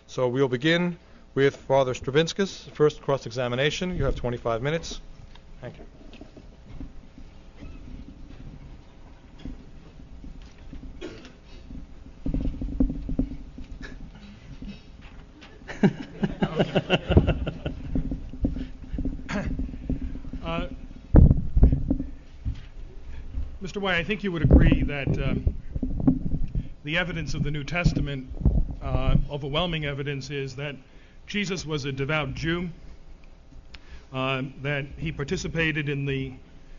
So we'll begin with Father Stravinskas, first cross-examination. You have 25 minutes. Thank you. Mr. White, I think you would agree that the evidence of the New Testament, overwhelming evidence, is that Jesus was a devout Jew, that he participated in the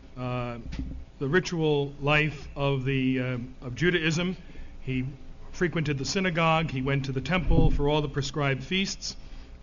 ritual life of Judaism. He frequented the synagogue. He went to the temple for all the prescribed feasts.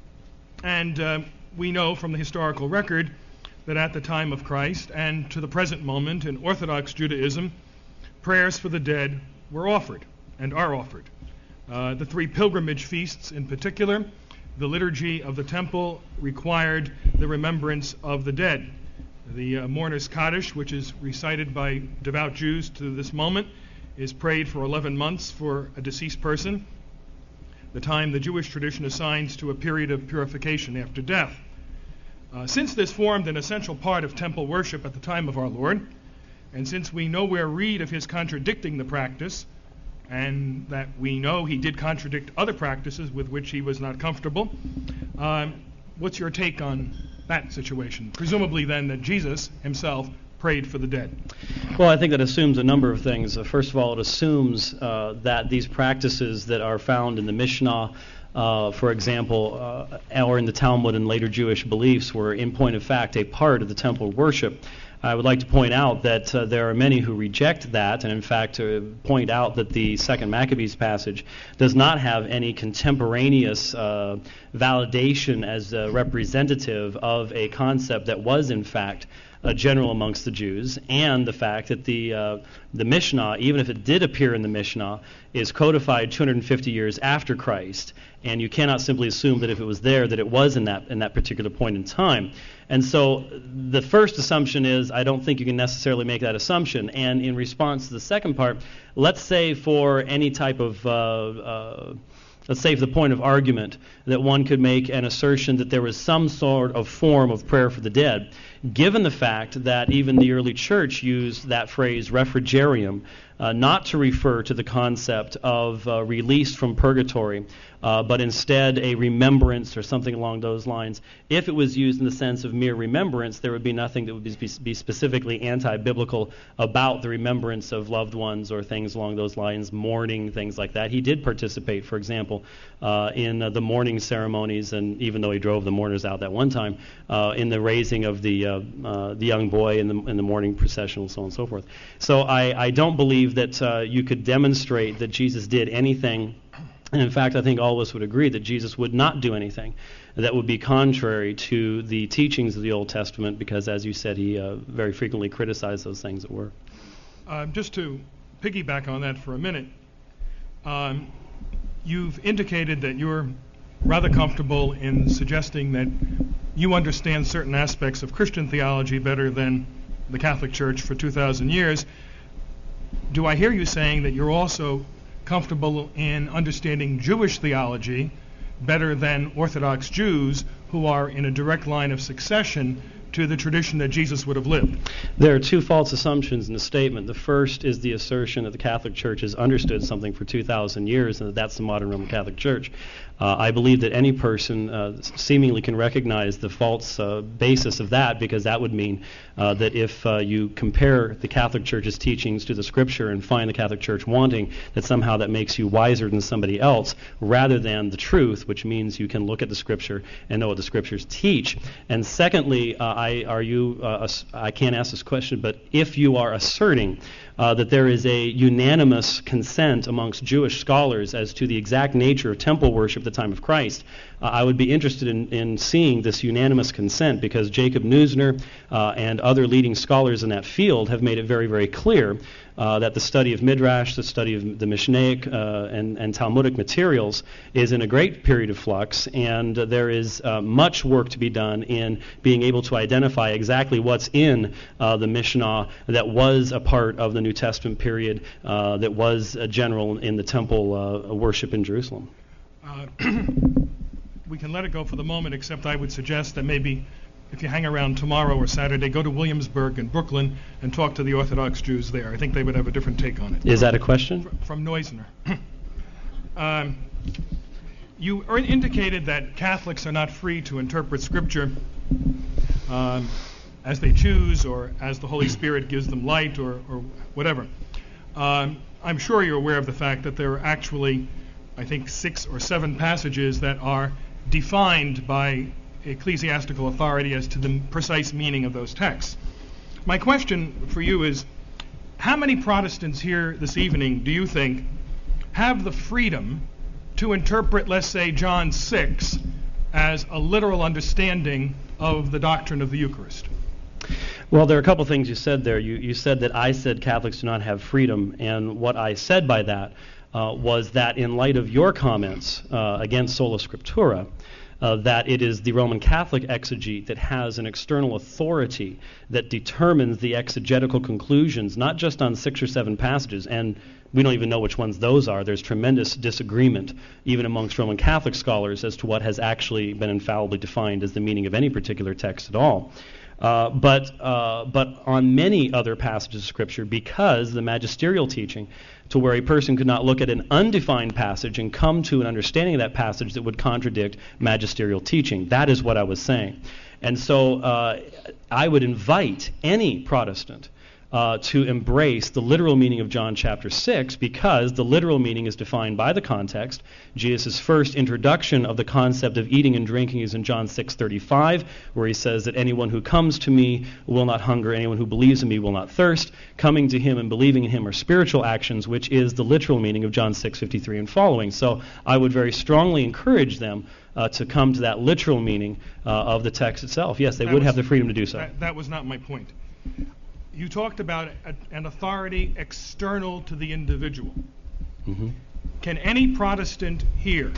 And we know from the historical record that at the time of Christ and to the present moment in Orthodox Judaism, prayers for the dead were offered and are offered. The three pilgrimage feasts in particular, the liturgy of the temple required the remembrance of the dead. The Mourner's Kaddish, which is recited by devout Jews to this moment, is prayed for 11 months for a deceased person, the time the Jewish tradition assigns to a period of purification after death. Since this formed an essential part of temple worship at the time of our Lord, and since we nowhere read of his contradicting the practice, and that we know he did contradict other practices with which he was not comfortable, what's your take on that situation? Presumably then that Jesus himself prayed for the dead. Well, I think that assumes a number of things. First of all, it assumes that these practices that are found in the Mishnah, for example, or in the Talmud and later Jewish beliefs, were in point of fact a part of the temple worship. I would like to point out that there are many who reject that, and in fact point out that the Second Maccabees passage does not have any contemporaneous validation as representative of a concept that was in fact general amongst the Jews, and the fact that the Mishnah, even if it did appear in the Mishnah, is codified 250 years after Christ, and you cannot simply assume that if it was there, that it was in that particular point in time. And so the first assumption is, I don't think you can necessarily make that assumption. And in response to the second part, let's say for any type of let's say for the point of argument that one could make an assertion that there was some sort of form of prayer for the dead, given the fact that even the early church used that phrase refrigerium, not to refer to the concept of release from purgatory, but instead a remembrance or something along those lines. If it was used in the sense of mere remembrance, there would be nothing that would be specifically anti-biblical about the remembrance of loved ones or things along those lines, mourning, things like that. He did participate, for example, in the mourning ceremonies, and even though he drove the mourners out that one time, in the raising of the young boy in the mourning procession, and so on and so forth. So I don't believe that you could demonstrate that Jesus did anything. And in fact, I think all of us would agree that Jesus would not do anything that would be contrary to the teachings of the Old Testament, because, as you said, he very frequently criticized those things that were. Just to piggyback on that for a minute, you've indicated that you're rather comfortable in suggesting that you understand certain aspects of Christian theology better than the Catholic Church for 2,000 years. Do I hear you saying that you're also comfortable in understanding Jewish theology better than Orthodox Jews who are in a direct line of succession to the tradition that Jesus would have lived? There are two false assumptions in the statement. The first is the assertion that the Catholic Church has understood something for 2,000 years and that that's the modern Roman Catholic Church. I believe that any person seemingly can recognize the false basis of that, because that would mean that if you compare the Catholic Church's teachings to the Scripture and find the Catholic Church wanting, that somehow that makes you wiser than somebody else, rather than the truth, which means you can look at the Scripture and know what the Scriptures teach. And secondly, I can't ask this question, but if you are asserting that there is a unanimous consent amongst Jewish scholars as to the exact nature of temple worship at the time of Christ, I would be interested in seeing this unanimous consent, because Jacob Neusner and other leading scholars in that field have made it very, very clear that the study of Midrash, the study of the Mishnaic and Talmudic materials is in a great period of flux, and there is much work to be done in being able to identify exactly what's in the Mishnah that was a part of the New Testament period, that was general in the temple worship in Jerusalem. We can let it go for the moment, except I would suggest that maybe if you hang around tomorrow or Saturday, go to Williamsburg and Brooklyn and talk to the Orthodox Jews there. I think they would have a different take on it. Is that a question? From Neusner. You indicated that Catholics are not free to interpret Scripture as they choose or as the Holy Spirit gives them light or whatever. I'm sure you're aware of the fact that there are actually, I think, 6 or 7 passages that are defined by ecclesiastical authority as to the precise meaning of those texts. My question for you is, how many Protestants here this evening do you think have the freedom to interpret, let's say, John 6 as a literal understanding of the doctrine of the Eucharist? Well, there are a couple things you said there. You said that I said Catholics do not have freedom, and what I said by that was that in light of your comments against sola scriptura, that it is the Roman Catholic exegete that has an external authority that determines the exegetical conclusions, not just on 6 or 7 passages, and we don't even know which ones those are. There's tremendous disagreement, even amongst Roman Catholic scholars, as to what has actually been infallibly defined as the meaning of any particular text at all. But on many other passages of Scripture, because the magisterial teaching, to where a person could not look at an undefined passage and come to an understanding of that passage that would contradict magisterial teaching. That is what I was saying. And so I would invite any Protestant to embrace the literal meaning of John chapter 6, because the literal meaning is defined by the context. Jesus' first introduction of the concept of eating and drinking is in John 6:35, where he says that anyone who comes to me will not hunger, anyone who believes in me will not thirst. Coming to him and believing in him are spiritual actions, which is the literal meaning of John 6:53 and following. So I would very strongly encourage them to come to that literal meaning of the text itself. Yes, they would have the freedom to do so. That was not my point. You talked about an authority external to the individual. Mm-hmm. Can any Protestant here,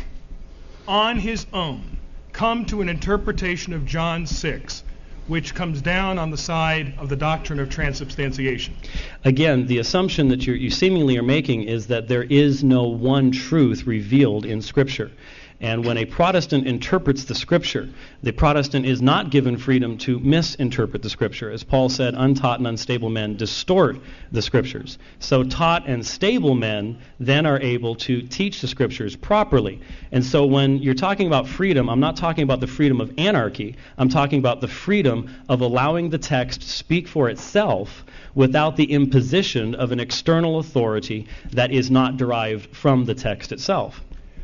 on his own, come to an interpretation of John 6, which comes down on the side of the doctrine of transubstantiation? Again, the assumption that you seemingly are making is that there is no one truth revealed in Scripture. And when a Protestant interprets the Scripture, the Protestant is not given freedom to misinterpret the Scripture. As Paul said, untaught and unstable men distort the Scriptures. So taught and stable men then are able to teach the Scriptures properly. And so when you're talking about freedom, I'm not talking about the freedom of anarchy. I'm talking about the freedom of allowing the text to speak for itself without the imposition of an external authority that is not derived from the text itself.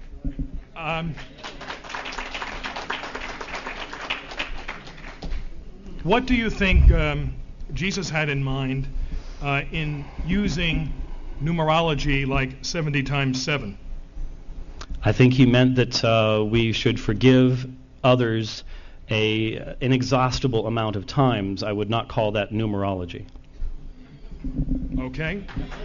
What do you think Jesus had in mind in using numerology like 70 times 7? I think he meant that we should forgive others an inexhaustible amount of times. I would not call that numerology. Okay.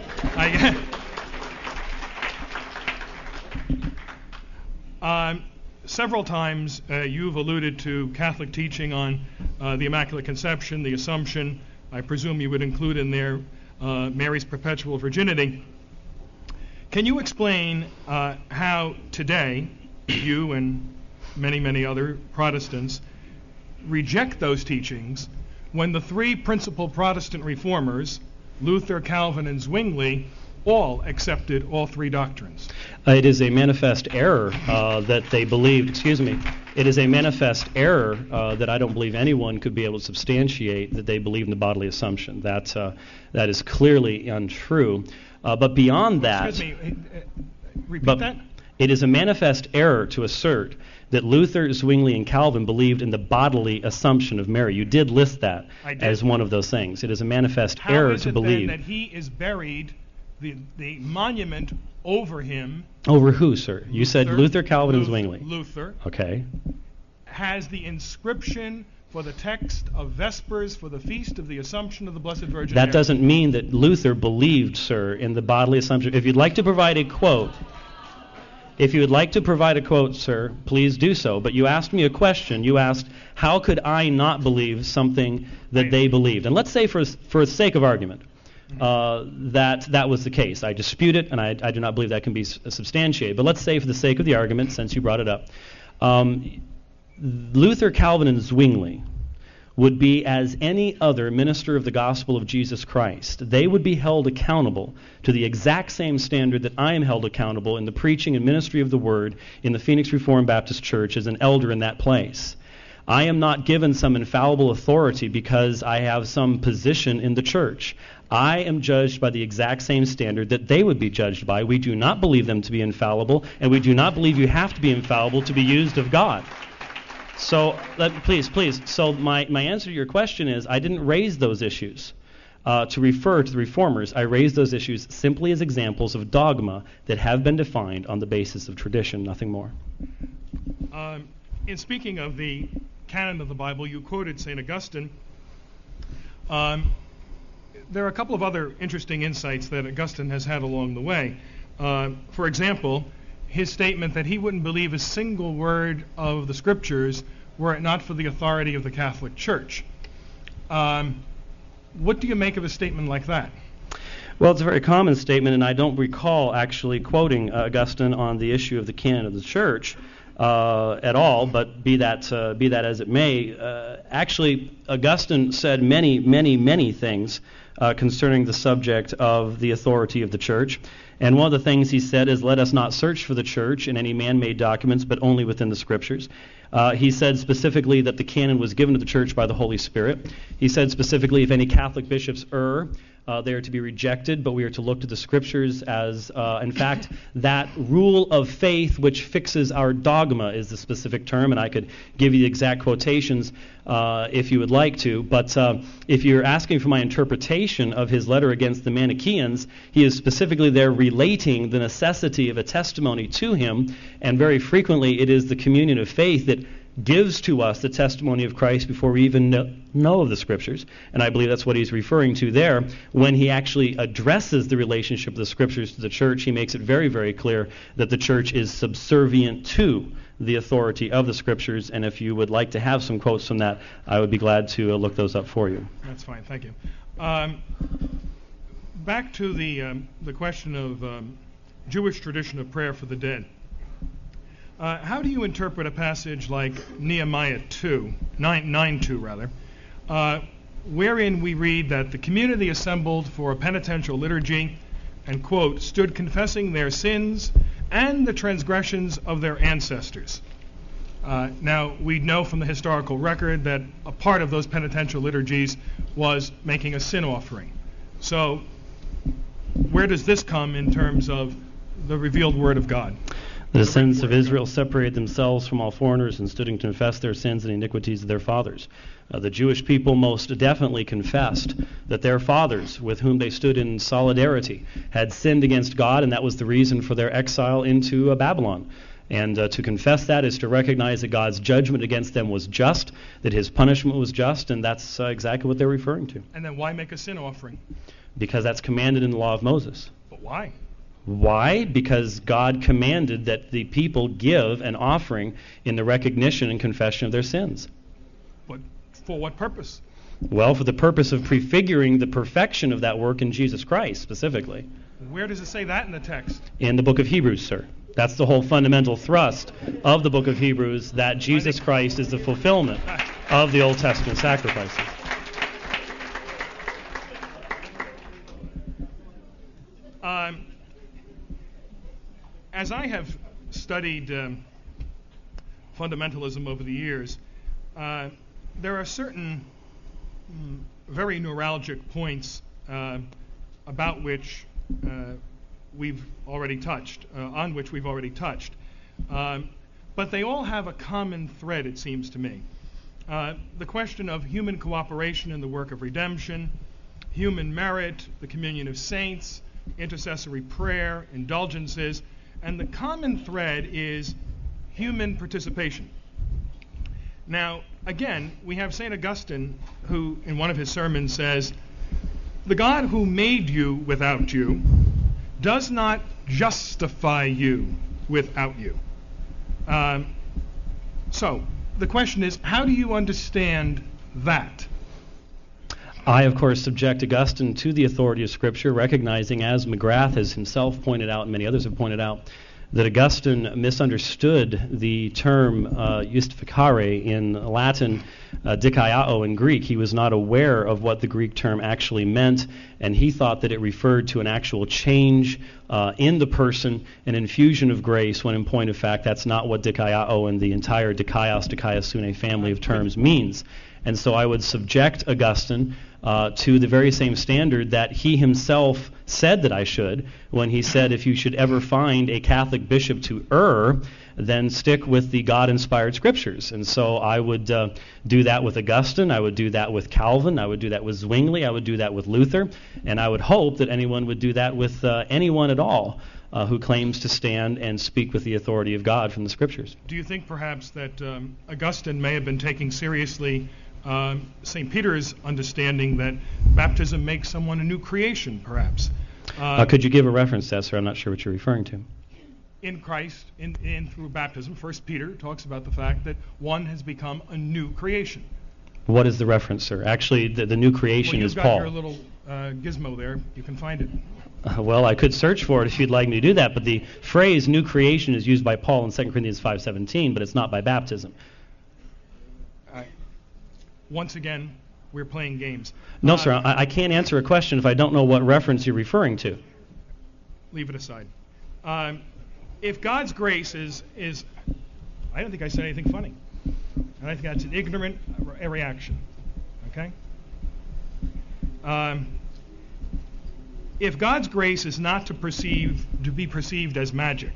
Several times you've alluded to Catholic teaching on the Immaculate Conception, the Assumption. I presume you would include in there Mary's perpetual virginity. Can you explain how today you and many, many other Protestants reject those teachings when the 3 principal Protestant reformers, Luther, Calvin, and Zwingli, all accepted all 3 doctrines? It is a manifest error that they believed, it is a manifest error that I don't believe anyone could be able to substantiate that they believe in the bodily assumption. That is clearly untrue. But beyond that... Excuse me, repeat that? It is a manifest error to assert that Luther, Zwingli, and Calvin believed in the bodily assumption of Mary. You did list that as one of those things. It is a manifest error to believe... How is it then that he is buried... The monument over him... Over who, sir? You said Luther, Calvin, and Zwingli. Luther. Okay. Has the inscription for the text of Vespers for the Feast of the Assumption of the Blessed Virgin Mary. That doesn't mean that Luther believed, sir, in the bodily assumption. If you'd like to provide a quote... sir, please do so. But you asked me a question. You asked, how could I not believe something that they believed? And let's say, for the sake of argument, that was the case. I dispute it, and I do not believe that can be substantiated. But let's say, for the sake of the argument, since you brought it up, Luther, Calvin, and Zwingli would be as any other minister of the gospel of Jesus Christ. They would be held accountable to the exact same standard that I am held accountable in the preaching and ministry of the Word in the Phoenix Reformed Baptist Church as an elder in that place. I am not given some infallible authority because I have some position in the church. I am judged by the exact same standard that they would be judged by. We do not believe them to be infallible, and we do not believe you have to be infallible to be used of God. So, please. So my answer to your question is I didn't raise those issues to refer to the Reformers. I raised those issues simply as examples of dogma that have been defined on the basis of tradition, nothing more. In speaking of the canon of the Bible, you quoted St. Augustine. There are a couple of other interesting insights that Augustine has had along the way. For example, his statement that he wouldn't believe a single word of the Scriptures were it not for the authority of the Catholic Church. What do you make of a statement like that? Well, it's a very common statement, and I don't recall actually quoting Augustine on the issue of the canon of the Church at all, but be that as it may. Actually, Augustine said many things concerning the subject of the authority of the Church. And one of the things he said is, let us not search for the Church in any man-made documents, but only within the Scriptures. He said specifically that the canon was given to the Church by the Holy Spirit. He said specifically if any Catholic bishops err, they are to be rejected, but we are to look to the Scriptures as, in fact, that rule of faith which fixes our dogma is the specific term, and I could give you the exact quotations if you would like to. But if you're asking for my interpretation of his letter against the Manichaeans, he is specifically there relating the necessity of a testimony to him, and very frequently it is the communion of faith that gives to us the testimony of Christ before we even know of the Scriptures. And I believe that's what he's referring to there. When he actually addresses the relationship of the Scriptures to the Church, he makes it very, very clear that the Church is subservient to the authority of the Scriptures. And if you would like to have some quotes from that, I would be glad to look those up for you. That's fine. Thank you. Back to the question of Jewish tradition of prayer for the dead. How do you interpret a passage like Nehemiah 9:2, wherein we read that the community assembled for a penitential liturgy and, quote, stood confessing their sins and the transgressions of their ancestors? Now, we know from the historical record that a part of those penitential liturgies was making a sin offering. So, where does this come in terms of the revealed Word of God? The descendants of Israel separated themselves from all foreigners and stood and confessed their sins and iniquities of their fathers. The Jewish people most definitely confessed that their fathers, with whom they stood in solidarity, had sinned against God, and that was the reason for their exile into Babylon. And to confess that is to recognize that God's judgment against them was just, that his punishment was just, and that's exactly what they're referring to. And then why make a sin offering? Because that's commanded in the law of Moses. But why? Why? Because God commanded that the people give an offering in the recognition and confession of their sins. But for what purpose? Well, for the purpose of prefiguring the perfection of that work in Jesus Christ, specifically. Where does it say that in the text? In the book of Hebrews, sir. That's the whole fundamental thrust of the book of Hebrews, that Jesus Christ is the fulfillment of the Old Testament sacrifices. As I have studied fundamentalism over the years, there are certain very neuralgic points about which we've already touched, on which we've already touched. But they all have a common thread, it seems to me. The question of human cooperation in the work of redemption, human merit, the communion of saints, intercessory prayer, indulgences, and the common thread is human participation. Now, again, we have St. Augustine, who in one of his sermons says, the God who made you without you does not justify you without you. So, the question is, how do you understand that? I, of course, subject Augustine to the authority of Scripture, recognizing, as McGrath has himself pointed out and many others have pointed out, that Augustine misunderstood the term justificare in Latin, dikaiao in Greek. He was not aware of what the Greek term actually meant, and he thought that it referred to an actual change in the person, an infusion of grace, when in point of fact that's not what dikaiao and the entire dikaiosune family of terms means. And so I would subject Augustine to the very same standard that he himself said that I should, when he said, if you should ever find a Catholic bishop to err, then stick with the God-inspired Scriptures. And so I would do that with Augustine, I would do that with Calvin, I would do that with Zwingli, I would do that with Luther, and I would hope that anyone would do that with anyone at all who claims to stand and speak with the authority of God from the Scriptures. Do you think perhaps that Augustine may have been taking seriously St. Peter's understanding that baptism makes someone a new creation, perhaps? Could you give a reference to that, sir? I'm not sure what you're referring to. In Christ, in through baptism, 1 Peter talks about the fact that one has become a new creation. What is the reference, sir? Actually, the new creation is Paul. You've got your little gizmo there. You can find it. Well, I could search for it if you'd like me to do that, but the phrase new creation is used by Paul in 2 Corinthians 5:17, but it's not by baptism. Once again, we're playing games. No, sir, I can't answer a question if I don't know what reference you're referring to. Leave it aside. If God's grace is, I don't think I said anything funny. And I think that's an ignorant reaction. Okay? If God's grace is not to be perceived as magic,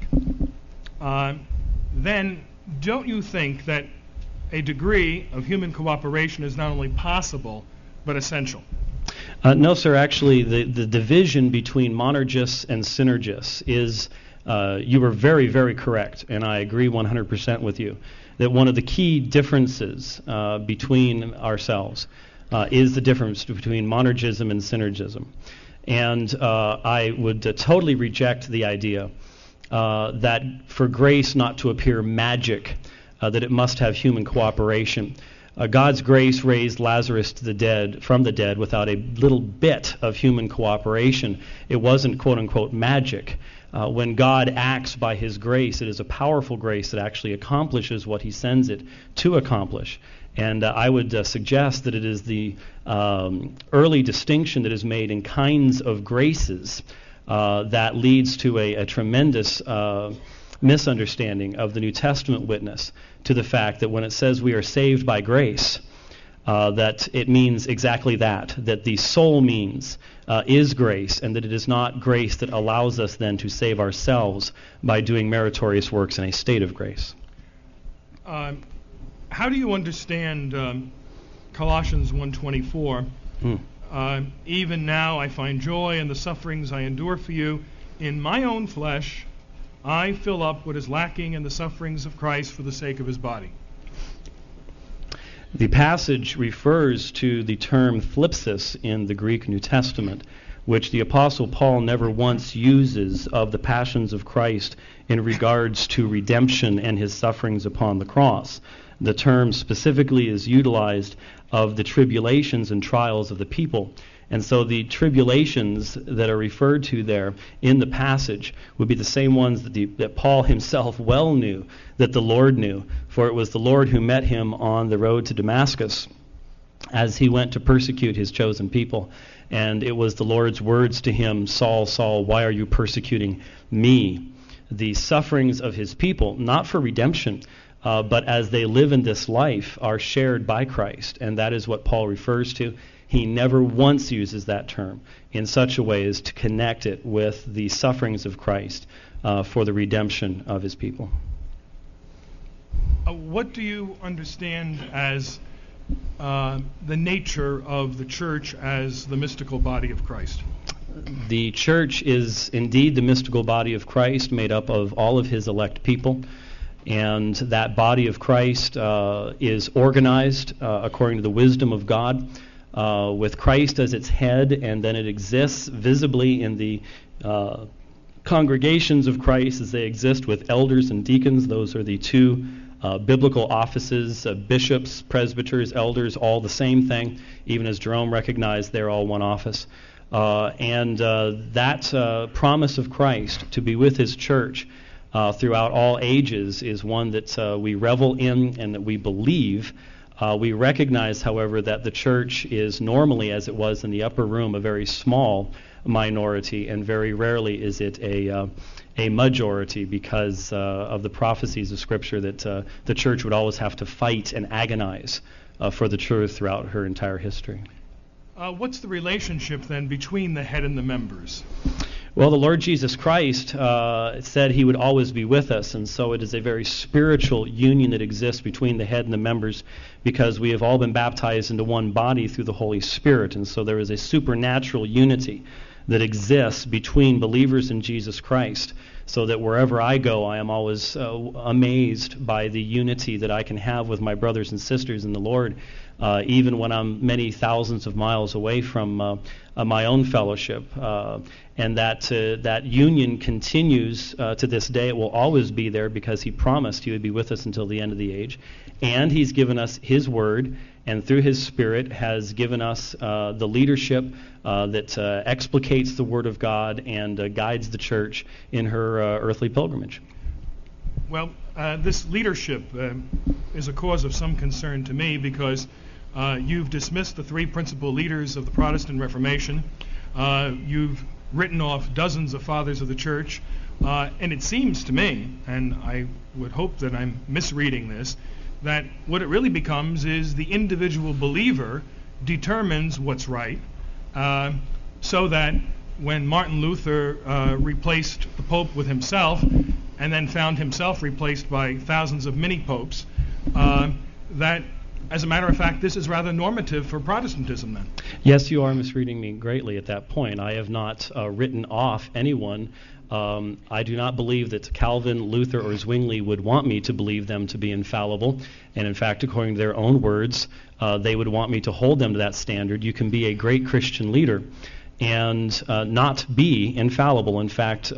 then don't you think that a degree of human cooperation is not only possible, but essential? No, sir. Actually, the division between monergists and synergists is, you were very, very correct, and I agree 100% with you, that one of the key differences between ourselves is the difference between monergism and synergism. And I would totally reject the idea that for grace not to appear magic, that it must have human cooperation. God's grace raised Lazarus from the dead without a little bit of human cooperation. It wasn't quote-unquote magic. When God acts by His grace, it is a powerful grace that actually accomplishes what He sends it to accomplish. And I would suggest that it is the early distinction that is made in kinds of graces that leads to a tremendous misunderstanding of the New Testament witness to the fact that when it says we are saved by grace, that it means exactly that the soul means is grace, and that it is not grace that allows us then to save ourselves by doing meritorious works in a state of grace. How do you understand Colossians 1:24? Even now I find joy in the sufferings I endure for you. In my own flesh I fill up what is lacking in the sufferings of Christ for the sake of His body. The passage refers to the term thlipsis in the Greek New Testament, which the Apostle Paul never once uses of the passions of Christ in regards to redemption and His sufferings upon the cross. The term specifically is utilized of the tribulations and trials of the people. And so the tribulations that are referred to there in the passage would be the same ones that Paul himself well knew, that the Lord knew. For it was the Lord who met him on the road to Damascus as he went to persecute His chosen people. And it was the Lord's words to him, Saul, Saul, why are you persecuting me? The sufferings of His people, not for redemption, but as they live in this life, are shared by Christ. And that is what Paul refers to. He never once uses that term in such a way as to connect it with the sufferings of Christ for the redemption of His people. What do you understand as the nature of the church as the mystical body of Christ? The church is indeed the mystical body of Christ, made up of all of His elect people. And that body of Christ is organized according to the wisdom of God, with Christ as its head, and then it exists visibly in the congregations of Christ as they exist with elders and deacons. Those are the two biblical offices, bishops, presbyters, elders, all the same thing. Even as Jerome recognized, they're all one office. That promise of Christ to be with his church throughout all ages is one that we revel in and that we believe. We recognize, however, that the church is normally, as it was in the upper room, a very small minority, and very rarely is it a majority because of the prophecies of Scripture that the church would always have to fight and agonize for the truth throughout her entire history. What's the relationship then between the head and the members? Well, the Lord Jesus Christ said he would always be with us, and so it is a very spiritual union that exists between the head and the members because we have all been baptized into one body through the Holy Spirit, and so there is a supernatural unity that exists between believers in Jesus Christ, so that wherever I go, I am always amazed by the unity that I can have with my brothers and sisters in the Lord, even when I'm many thousands of miles away from my own fellowship. And that union continues to this day. It will always be there because he promised he would be with us until the end of the age. And he's given us his word, and through his Spirit has given us the leadership that explicates the Word of God and guides the church in her earthly pilgrimage. Well, this leadership is a cause of some concern to me because you've dismissed the three principal leaders of the Protestant Reformation. You've written off dozens of fathers of the church. And it seems to me, and I would hope that I'm misreading this, that what it really becomes is the individual believer determines what's right, so that when Martin Luther replaced the Pope with himself and then found himself replaced by thousands of mini-popes, that, as a matter of fact, this is rather normative for Protestantism then. Yes, you are misreading me greatly at that point. I have not written off anyone. I do not believe that Calvin, Luther, or Zwingli would want me to believe them to be infallible. And in fact, according to their own words, they would want me to hold them to that standard. You can be a great Christian leader and not be infallible. In fact,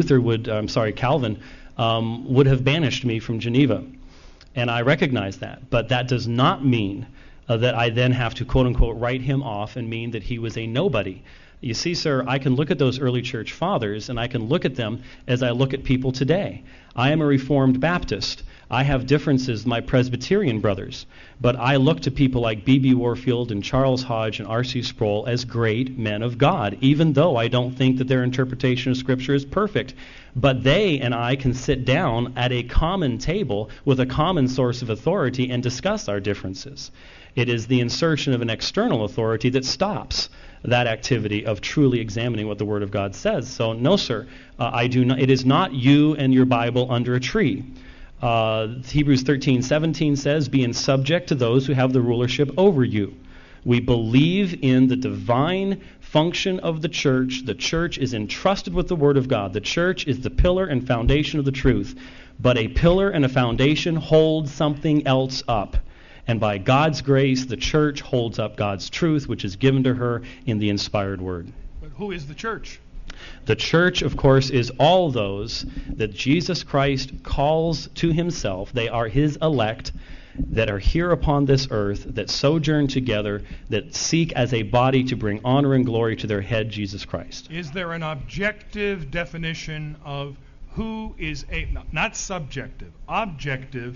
Calvin would have banished me from Geneva. And I recognize that. But that does not mean that I then have to, quote-unquote, write him off and mean that he was a nobody. You see, sir, I can look at those early church fathers, and I can look at them as I look at people today. I am a Reformed Baptist. I have differences with my Presbyterian brothers, but I look to people like B.B. Warfield and Charles Hodge and R.C. Sproul as great men of God, even though I don't think that their interpretation of Scripture is perfect. But they and I can sit down at a common table with a common source of authority and discuss our differences. It is the insertion of an external authority that stops that activity of truly examining what the Word of God says. So, no, sir, I do not. It is not you and your Bible under a tree. Hebrews 13:17 says, "Being subject to those who have the rulership over you." We believe in the divine function of the church. The church is entrusted with the Word of God. The church is the pillar and foundation of the truth. But a pillar and a foundation hold something else up. And by God's grace, the church holds up God's truth, which is given to her in the inspired Word. But who is the church? The church, of course, is all those that Jesus Christ calls to himself. They are his elect that are here upon this earth, that sojourn together, that seek as a body to bring honor and glory to their head, Jesus Christ. Is there an objective definition of who is not subjective, objective,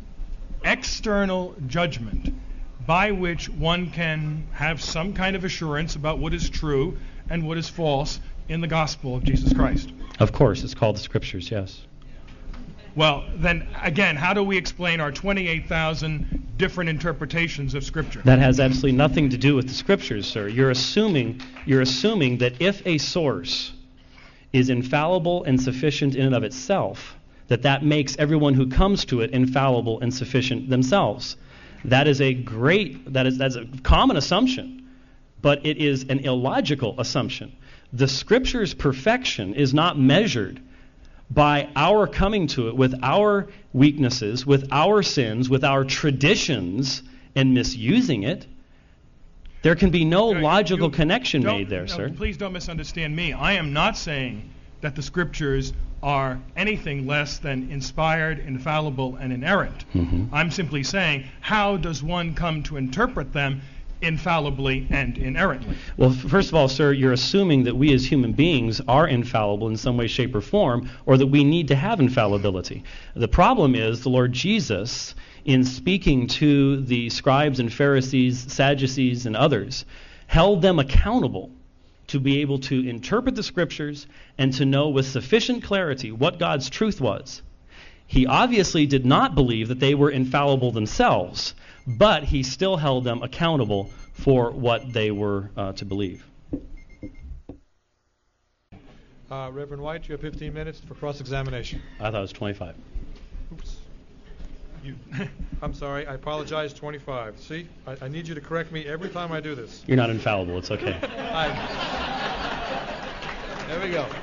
external judgment by which one can have some kind of assurance about what is true and what is false in the gospel of Jesus Christ? Of course, it's called the Scriptures, yes. Well, then, again, how do we explain our 28,000 different interpretations of Scripture? That has absolutely nothing to do with the Scriptures, sir. You're assuming that if a source is infallible and sufficient in and of itself, that makes everyone who comes to it infallible and sufficient themselves. That's a common assumption, but it is an illogical assumption. The Scripture's perfection is not measured by our coming to it with our weaknesses, with our sins, with our traditions, and misusing it. There can be no logical connection made there, sir. Please don't misunderstand me. I am not saying that the Scriptures are anything less than inspired, infallible, and inerrant. I'm simply saying, how does one come to interpret them infallibly and inerrantly? Well, first of all, sir, you're assuming that we as human beings are infallible in some way, shape, or form, or that we need to have infallibility. The problem is the Lord Jesus, in speaking to the scribes and Pharisees, Sadducees, and others, held them accountable to be able to interpret the Scriptures and to know with sufficient clarity what God's truth was. He obviously did not believe that they were infallible themselves, but he still held them accountable for what they were to believe. Reverend White, you have 15 minutes for cross-examination. I thought it was 25. Oops. I'm sorry. I apologize. 25. See, I need you to correct me every time I do this. You're not infallible. It's okay. There we go.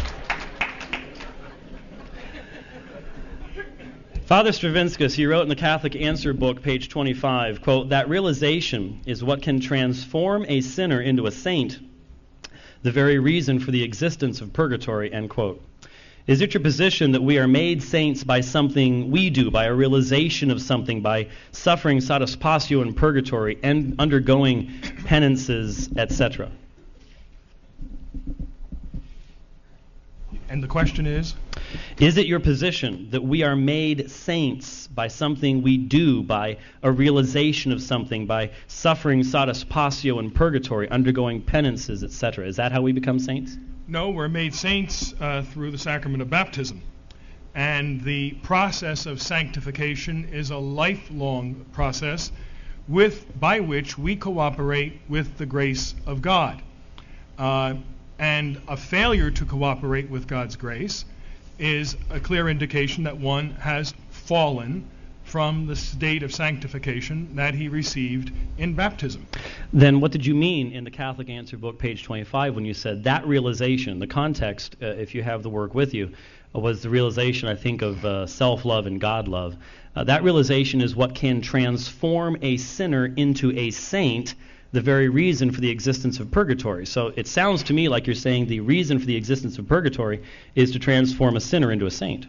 Father Stravinskas, he wrote in the Catholic Answer Book, page 25, quote, "That realization is what can transform a sinner into a saint, the very reason for the existence of purgatory," end quote. Is it your position that we are made saints by something we do, by a realization of something, by suffering satis passio in purgatory and undergoing penances, etc.? And the question is? Is it your position that we are made saints by something we do, by a realization of something, by suffering satis passio in purgatory, undergoing penances, etc.? Is that how we become saints? No, we're made saints through the sacrament of baptism. And the process of sanctification is a lifelong process by which we cooperate with the grace of God. And a failure to cooperate with God's grace is a clear indication that one has fallen from the state of sanctification that he received in baptism. Then what did you mean in the Catholic Answer Book, page 25, when you said that realization? The context, if you have the work with you, was the realization, I think, of self-love and God-love. That realization is what can transform a sinner into a saint, the very reason for the existence of purgatory. So it sounds to me like you're saying the reason for the existence of purgatory is to transform a sinner into a saint.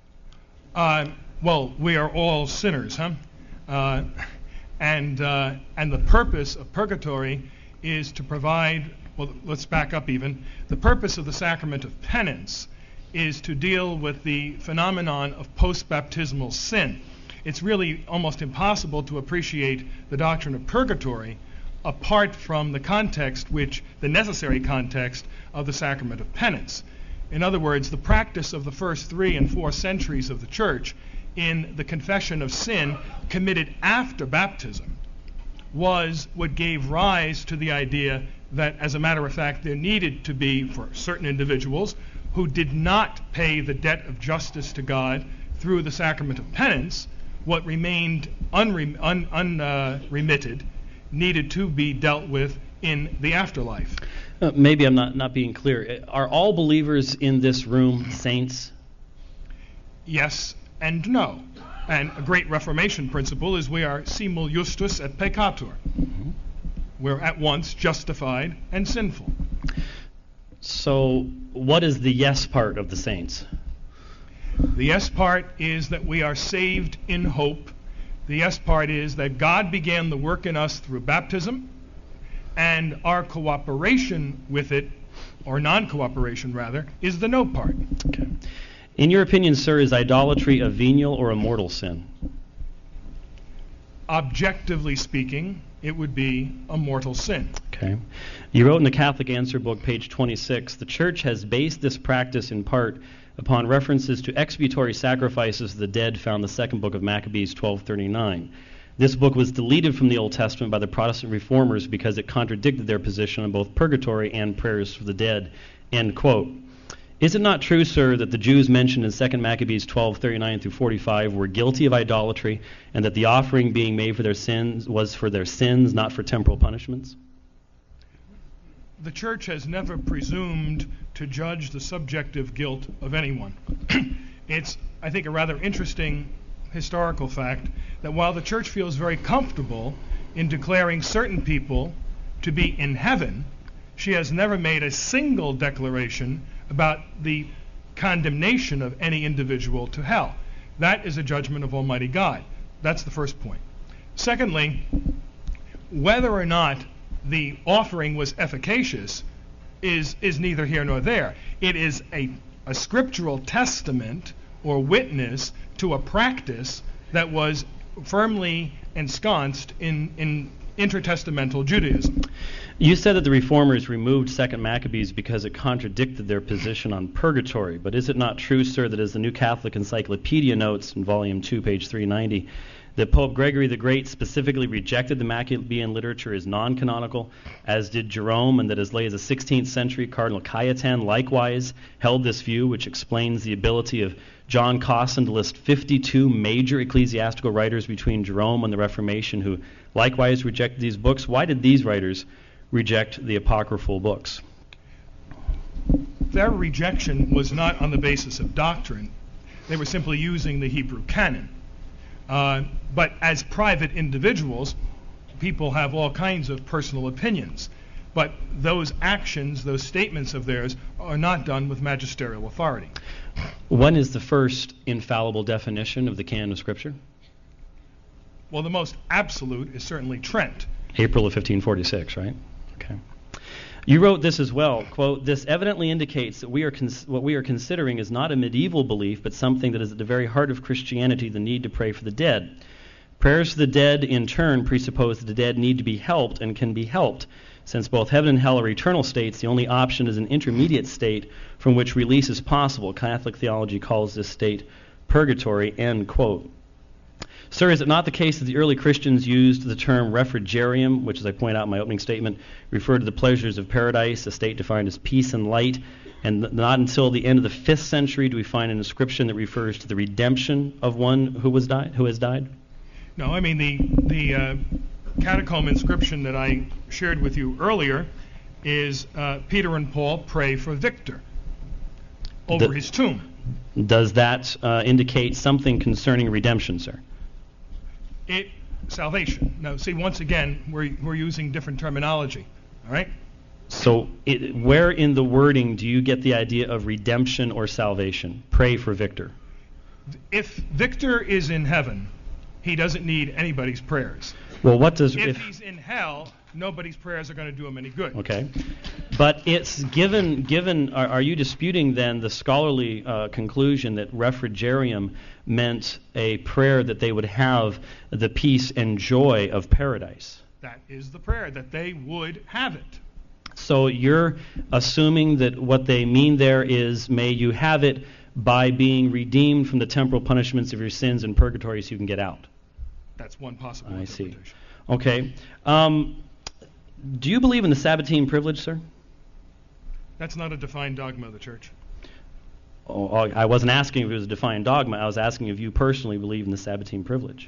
Well, we are all sinners, huh? And the purpose of purgatory is to provide, well, let's back up even. The purpose of the sacrament of penance is to deal with the phenomenon of post-baptismal sin. It's really almost impossible to appreciate the doctrine of purgatory apart from the necessary context of the sacrament of penance. In other words, the practice of the first 3 and 4 centuries of the Church in the confession of sin committed after baptism was what gave rise to the idea that, as a matter of fact, there needed to be, for certain individuals who did not pay the debt of justice to God through the sacrament of penance, what remained unremitted needed to be dealt with in the afterlife. Maybe I'm not being clear. Are all believers in this room saints? Yes and no. And a great Reformation principle is we are simul justus et peccator. Mm-hmm. We're at once justified and sinful. So what is the yes part of the saints? The yes part is that we are saved in hope. The yes part is that God began the work in us through baptism, and our cooperation with it, or non-cooperation rather, is the no part. Okay. In your opinion, sir, is idolatry a venial or a mortal sin? Objectively speaking, it would be a mortal sin. Okay. You wrote in the Catholic Answer Book, page 26, the Church has based this practice in part upon references to expiatory sacrifices of the dead found in the second book of Maccabees 12:39. This book was deleted from the Old Testament by the Protestant reformers because it contradicted their position on both purgatory and prayers for the dead. End quote. Is it not true, sir, that the Jews mentioned in 2 Maccabees 12:39 through 45 were guilty of idolatry, and that the offering being made for their sins was for their sins, not for temporal punishments? The Church has never presumed to judge the subjective guilt of anyone. It's, I think, a rather interesting historical fact that while the Church feels very comfortable in declaring certain people to be in heaven, she has never made a single declaration about the condemnation of any individual to hell. That is a judgment of Almighty God. That's the first point. Secondly, whether or not the offering was efficacious is neither here nor there. It is a scriptural testament or witness to a practice that was firmly ensconced in intertestamental Judaism. You said that the Reformers removed 2nd Maccabees because it contradicted their position on purgatory, but is it not true, sir, that as the New Catholic Encyclopedia notes in Volume 2, page 390, that Pope Gregory the Great specifically rejected the Maccabean literature as non-canonical, as did Jerome, and that as late as the 16th century, Cardinal Cayetan likewise held this view, which explains the ability of John Cosson to list 52 major ecclesiastical writers between Jerome and the Reformation who likewise rejected these books? Why did these writers reject the apocryphal books? Their rejection was not on the basis of doctrine. They were simply using the Hebrew canon. But as private individuals, people have all kinds of personal opinions. But those actions, those statements of theirs, are not done with magisterial authority. When is the first infallible definition of the canon of Scripture? Well, the most absolute is certainly Trent. April of 1546, right? Okay. You wrote this as well, quote, "This evidently indicates that what we are considering is not a medieval belief, but something that is at the very heart of Christianity, the need to pray for the dead. Prayers for the dead, in turn, presuppose that the dead need to be helped and can be helped. Since both heaven and hell are eternal states, the only option is an intermediate state from which release is possible. Catholic theology calls this state purgatory," end quote. Sir, is it not the case that the early Christians used the term refrigerium, which, as I point out in my opening statement, referred to the pleasures of paradise, a state defined as peace and light, and not until the end of the 5th century do we find an inscription that refers to the redemption of one who has died? No, I mean the catacomb inscription that I shared with you earlier is Peter and Paul pray for Victor over his tomb. Does that indicate something concerning redemption, sir? Salvation. Now, see, once again, we're using different terminology. All right? So where in the wording do you get the idea of redemption or salvation? Pray for Victor. If Victor is in heaven, he doesn't need anybody's prayers. Well, what does... If he's in hell, nobody's prayers are going to do him any good. Okay. But it's given are you disputing then the scholarly conclusion that refrigerium meant a prayer that they would have the peace and joy of paradise? That is the prayer, that they would have it. So you're assuming that what they mean there is, may you have it by being redeemed from the temporal punishments of your sins in purgatory so you can get out. That's one possible I see. interpretation. Okay. Do you believe in the Sabbatine privilege, sir? That's not a defined dogma of the church. Oh, I wasn't asking if it was a defined dogma. I was asking if you personally believe in the Sabbatine privilege.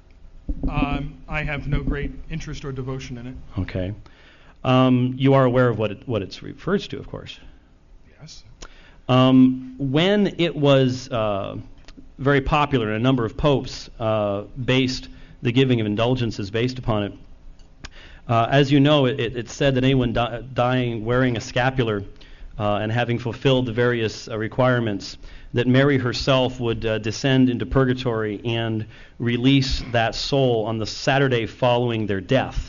I have no great interest or devotion in it. Okay. You are aware of what it refers to, of course. Yes. When it was very popular, and a number of popes based the giving of indulgences based upon it, as you know, it's said that anyone dying wearing a scapular and having fulfilled the various requirements, that Mary herself would descend into purgatory and release that soul on the Saturday following their death.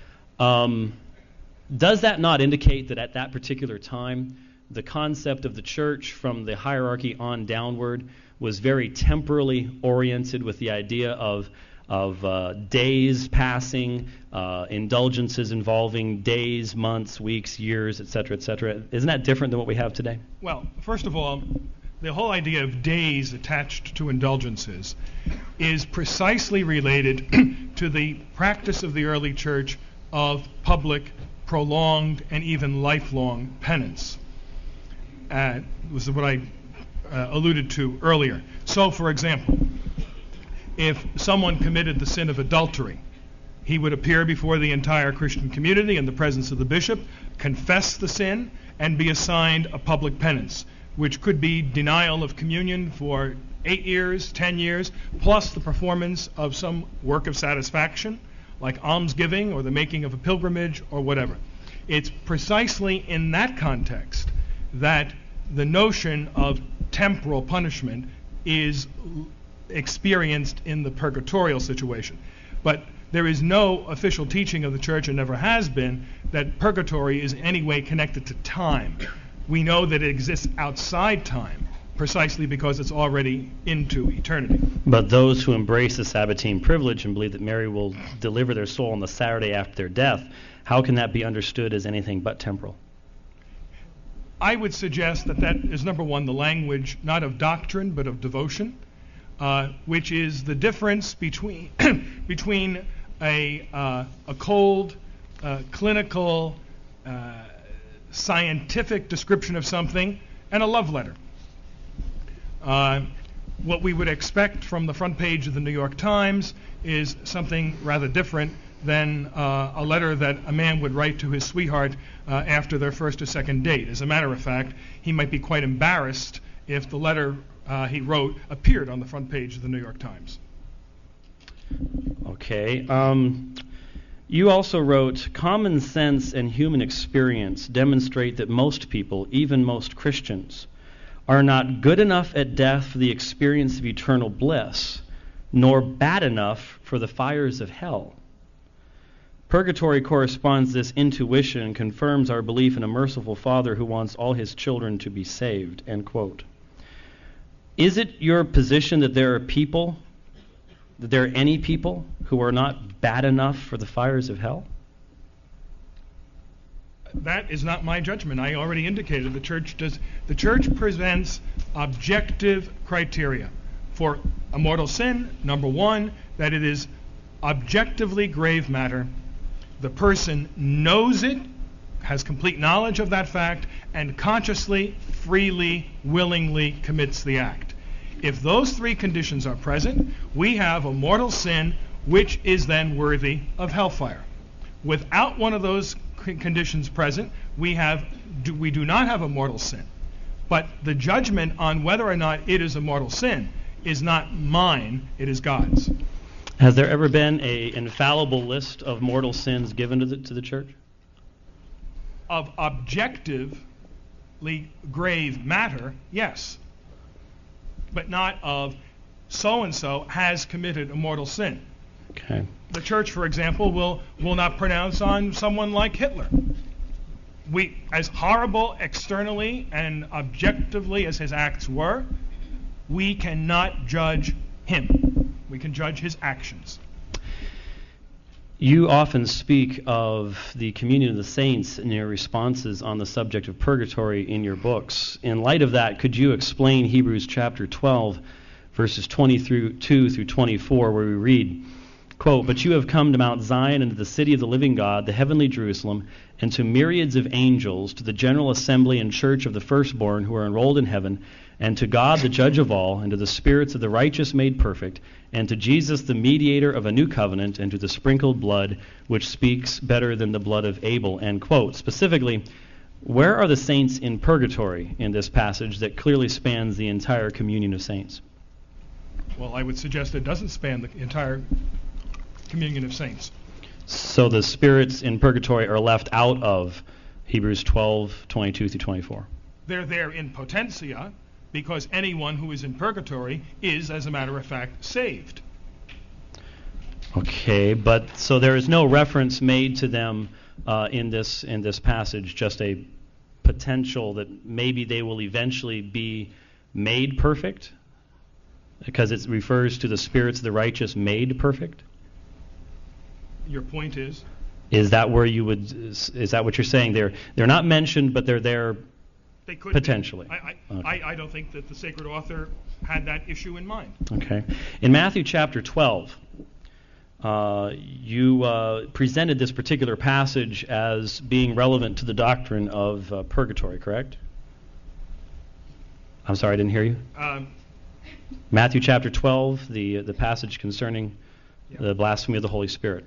Does that not indicate that at that particular time, the concept of the church from the hierarchy on downward was very temporally oriented with the idea of days passing, indulgences involving days, months, weeks, years, etc., etc.? Isn't that different than what we have today? Well, first of all, the whole idea of days attached to indulgences is precisely related to the practice of the early church of public, prolonged, and even lifelong penance. This is what I alluded to earlier. So, for example, if someone committed the sin of adultery, he would appear before the entire Christian community in the presence of the bishop, confess the sin, and be assigned a public penance, which could be denial of communion for 8 years, 10 years, plus the performance of some work of satisfaction, like almsgiving or the making of a pilgrimage or whatever. It's precisely in that context that the notion of temporal punishment is experienced in the purgatorial situation. But there is no official teaching of the Church, and never has been, that purgatory is in any way connected to time. We know that it exists outside time, precisely because it's already into eternity. But those who embrace the Sabbatine privilege and believe that Mary will deliver their soul on the Saturday after their death, how can that be understood as anything but temporal? I would suggest that is, number one, the language not of doctrine but of devotion, which is the difference between between a cold, clinical, scientific description of something and a love letter. What we would expect from the front page of the New York Times is something rather different than a letter that a man would write to his sweetheart after their first or second date. As a matter of fact, he might be quite embarrassed if the letter he wrote appeared on the front page of the New York Times. Okay. You also wrote, common sense and human experience demonstrate that most people, even most Christians, are not good enough at death for the experience of eternal bliss, nor bad enough for the fires of hell. Purgatory corresponds to this intuition and confirms our belief in a merciful Father who wants all his children to be saved, end quote. Is it your position that there are people, that there are any people who are not bad enough for the fires of hell? That is not my judgment. I already indicated the church presents objective criteria for a mortal sin. Number one, that it is objectively grave matter. The person knows it, has complete knowledge of that fact, and consciously, freely, willingly commits the act. If those three conditions are present, we have a mortal sin which is then worthy of hellfire. Without one of those conditions present, we do not have a mortal sin. But the judgment on whether or not it is a mortal sin is not mine, it is God's. Has there ever been an infallible list of mortal sins given to the church? Of objectively grave matter, yes. But not of so-and-so has committed a mortal sin. Okay. The church, for example, will not pronounce on someone like Hitler. As horrible externally and objectively as his acts were, we cannot judge him. We can judge his actions. You often speak of the communion of the saints in your responses on the subject of purgatory in your books. In light of that, could you explain Hebrews chapter 12, verses 22 through 24, where we read, quote, "But you have come to Mount Zion and to the city of the living God, the heavenly Jerusalem, and to myriads of angels, to the general assembly and church of the firstborn who are enrolled in heaven, and to God the judge of all, and to the spirits of the righteous made perfect, and to Jesus the mediator of a new covenant, and to the sprinkled blood which speaks better than the blood of Abel," end quote. Specifically, where are the saints in purgatory in this passage that clearly spans the entire communion of saints? Well, I would suggest it doesn't span the entire communion of saints. So the spirits in purgatory are left out of Hebrews 12, 22 through 24. They're there in potentia, because anyone who is in purgatory is, as a matter of fact, saved. Okay, but so there is no reference made to them in this passage, just a potential that maybe they will eventually be made perfect, because it refers to the spirits of the righteous made perfect. Your point is? Is that where you would? Is that what you're saying? They're not mentioned, but they're there. They could potentially. I don't think that the sacred author had that issue in mind. Okay. In Matthew chapter 12, you presented this particular passage as being relevant to the doctrine of purgatory, correct? I'm sorry, I didn't hear you. Matthew chapter 12, the passage concerning the blasphemy of the Holy Spirit.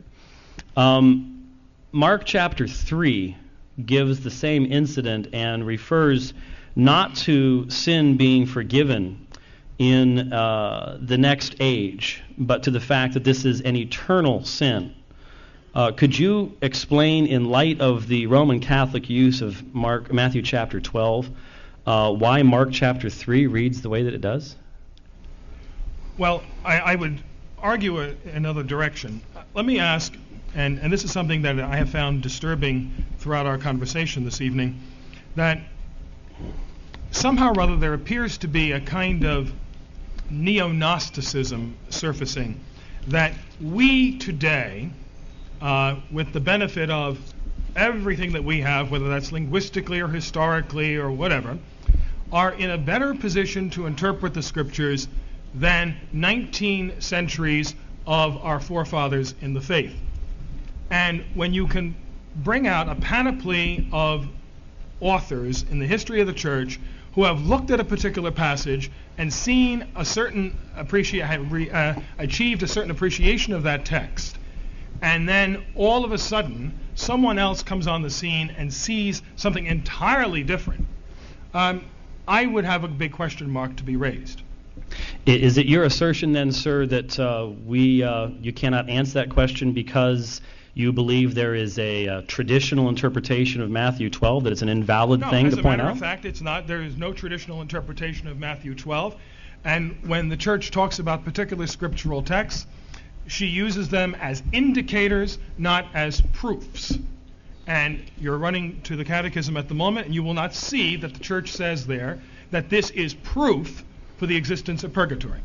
Mark chapter 3 gives the same incident and refers not to sin being forgiven in the next age, but to the fact that this is an eternal sin. Could you explain, in light of the Roman Catholic use of Matthew chapter 12, why Mark chapter 3 reads the way that it does? Well, I would argue another direction. Let me ask, and this is something that I have found disturbing throughout our conversation this evening, that somehow or other there appears to be a kind of neo-Gnosticism surfacing, that we today, with the benefit of everything that we have, whether that's linguistically or historically or whatever, are in a better position to interpret the scriptures than 19 centuries of our forefathers in the faith. And when you can bring out a panoply of authors in the history of the church who have looked at a particular passage and seen a certain achieved a certain appreciation of that text, and then all of a sudden someone else comes on the scene and sees something entirely different, I would have a big question mark to be raised. Is it your assertion then, sir, that you cannot answer that question because you believe there is a traditional interpretation of Matthew 12, that it's an invalid thing to point out? No, as a matter of fact, it's not. There is no traditional interpretation of Matthew 12. And when the church talks about particular scriptural texts, she uses them as indicators, not as proofs. And you're running to the catechism at the moment, and you will not see that the church says there that this is proof for the existence of purgatory.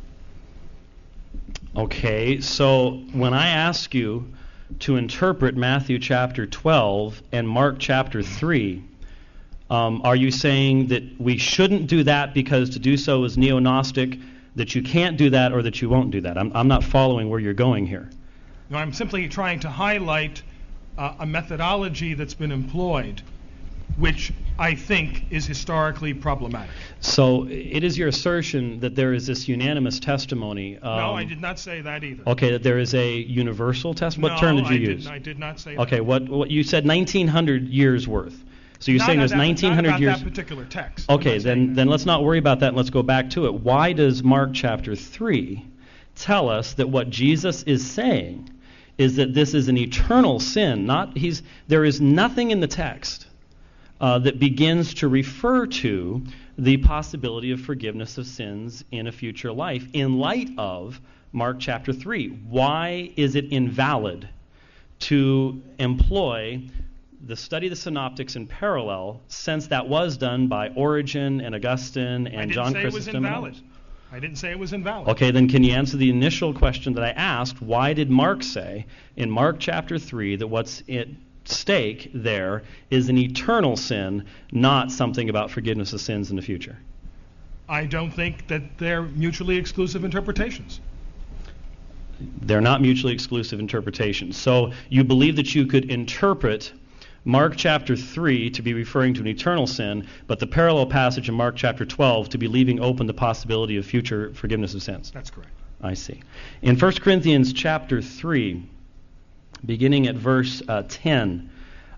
Okay, so when I ask you to interpret Matthew chapter 12 and Mark chapter 3, are you saying that we shouldn't do that because to do so is neo-Gnostic, that you can't do that, or that you won't do that? I'm not following where you're going here. No, I'm simply trying to highlight a methodology that's been employed, which I think is historically problematic. So it is your assertion that there is this unanimous testimony. No, I did not say that either. Okay, that there is a universal testimony. What term did you use? I did not say that. Okay, what you said 1,900 years worth. So you're saying there's 1,900 years. Not that particular text. Okay, then let's not worry about that and let's go back to it. Why does Mark chapter 3 tell us that what Jesus is saying is that this is an eternal sin? There is nothing in the text that begins to refer to the possibility of forgiveness of sins in a future life in light of Mark chapter 3. Why is it invalid to employ the study of the synoptics in parallel, since that was done by Origen and Augustine and John Chrysostom? I didn't say it was invalid. Okay, then can you answer the initial question that I asked? Why did Mark say in Mark chapter 3 that what's at stake there is an eternal sin, not something about forgiveness of sins in the future? I don't think that they're mutually exclusive interpretations. They're not mutually exclusive interpretations. So you believe that you could interpret Mark chapter 3 to be referring to an eternal sin, but the parallel passage in Mark chapter 12 to be leaving open the possibility of future forgiveness of sins. That's correct. I see. In 1 Corinthians chapter 3, beginning at verse 10,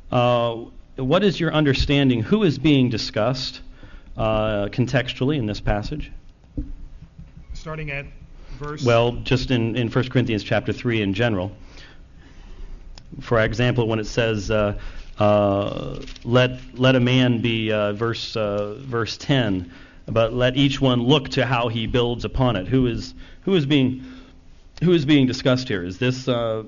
what is your understanding? Who is being discussed contextually in this passage? Starting at verse... Well, just in 1 Corinthians chapter 3 in general. For example, when it says... let a man be verse 10, but let each one look to how he builds upon it. Who is being discussed here? Is this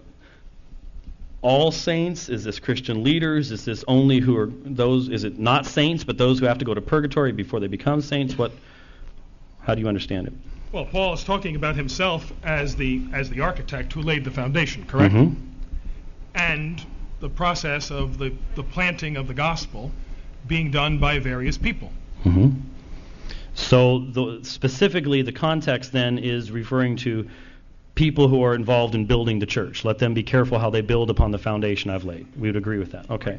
all saints? Is this Christian leaders? Is this only who are those? Is it not saints, but those who have to go to purgatory before they become saints? How do you understand it? Well, Paul is talking about himself as the architect who laid the foundation, correct? Mm-hmm. And the process of the planting of the gospel being done by various people. Mm-hmm. So specifically the context then is referring to people who are involved in building the church. Let them be careful how they build upon the foundation I've laid. We would agree with that. Okay.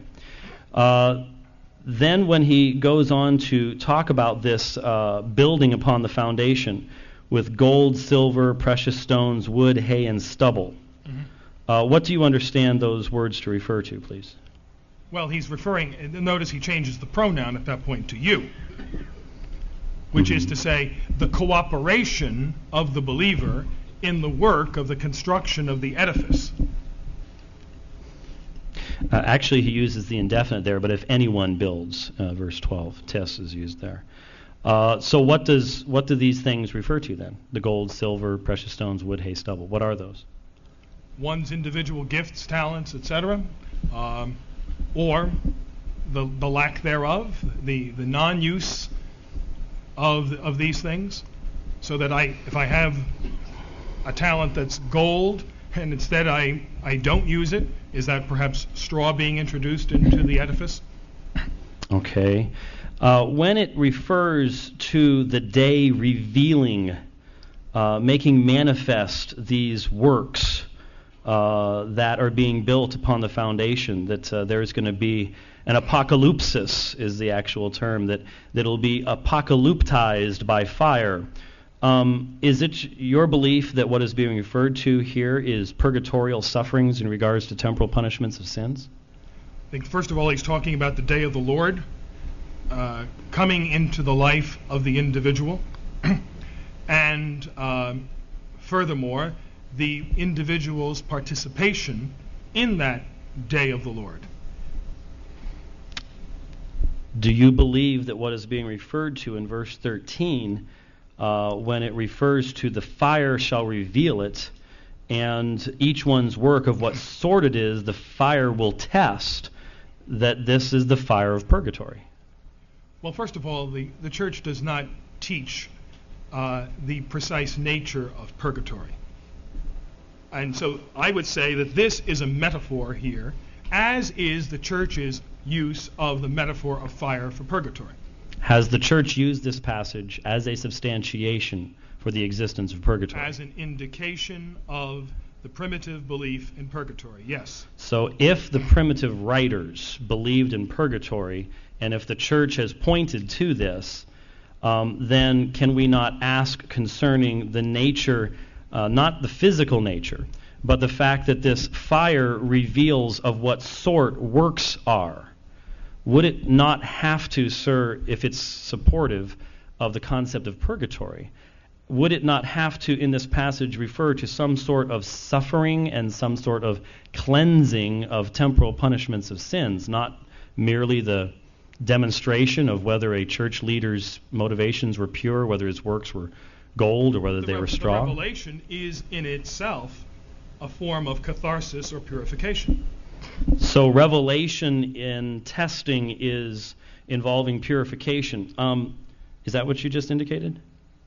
Then when he goes on to talk about this building upon the foundation with gold, silver, precious stones, wood, hay, and stubble, what do you understand those words to refer to, please? Well, he's referring, notice he changes the pronoun at that point to you, which is to say the cooperation of the believer in the work of the construction of the edifice. Actually, he uses the indefinite there, but if anyone builds, verse 12, tis is used there. So what do these things refer to then? The gold, silver, precious stones, wood, hay, stubble. What are those? One's individual gifts, talents, etc., or the lack thereof, the non-use of these things, so that if I have a talent that's gold and instead I don't use it, is that perhaps straw being introduced into the edifice? Okay. When it refers to the day revealing, making manifest these works that are being built upon the foundation, that there's going to be an apocalypsis is the actual term, that it'll be apocalyptized by fire. Is it your belief that what is being referred to here is purgatorial sufferings in regards to temporal punishments of sins? I think, first of all, he's talking about the day of the Lord coming into the life of the individual. And furthermore, the individual's participation in that day of the Lord. Do you believe that what is being referred to in verse 13, when it refers to the fire shall reveal it, and each one's work of what sort it is, the fire will test, that this is the fire of purgatory? Well, first of all, the church does not teach the precise nature of purgatory. And so I would say that this is a metaphor here, as is the church's use of the metaphor of fire for purgatory. Has the church used this passage as a substantiation for the existence of purgatory? As an indication of the primitive belief in purgatory, yes. So if the primitive writers believed in purgatory, and if the church has pointed to this, then can we not ask concerning the nature, not the physical nature, but the fact that this fire reveals of what sort works are? Would it not have to, sir, if it's supportive of the concept of purgatory, would it not have to, in this passage, refer to some sort of suffering and some sort of cleansing of temporal punishments of sins, not merely the demonstration of whether a church leader's motivations were pure, whether his works were gold, or whether they were straw? The revelation is in itself a form of catharsis or purification. So revelation in testing is involving purification. Is that what you just indicated?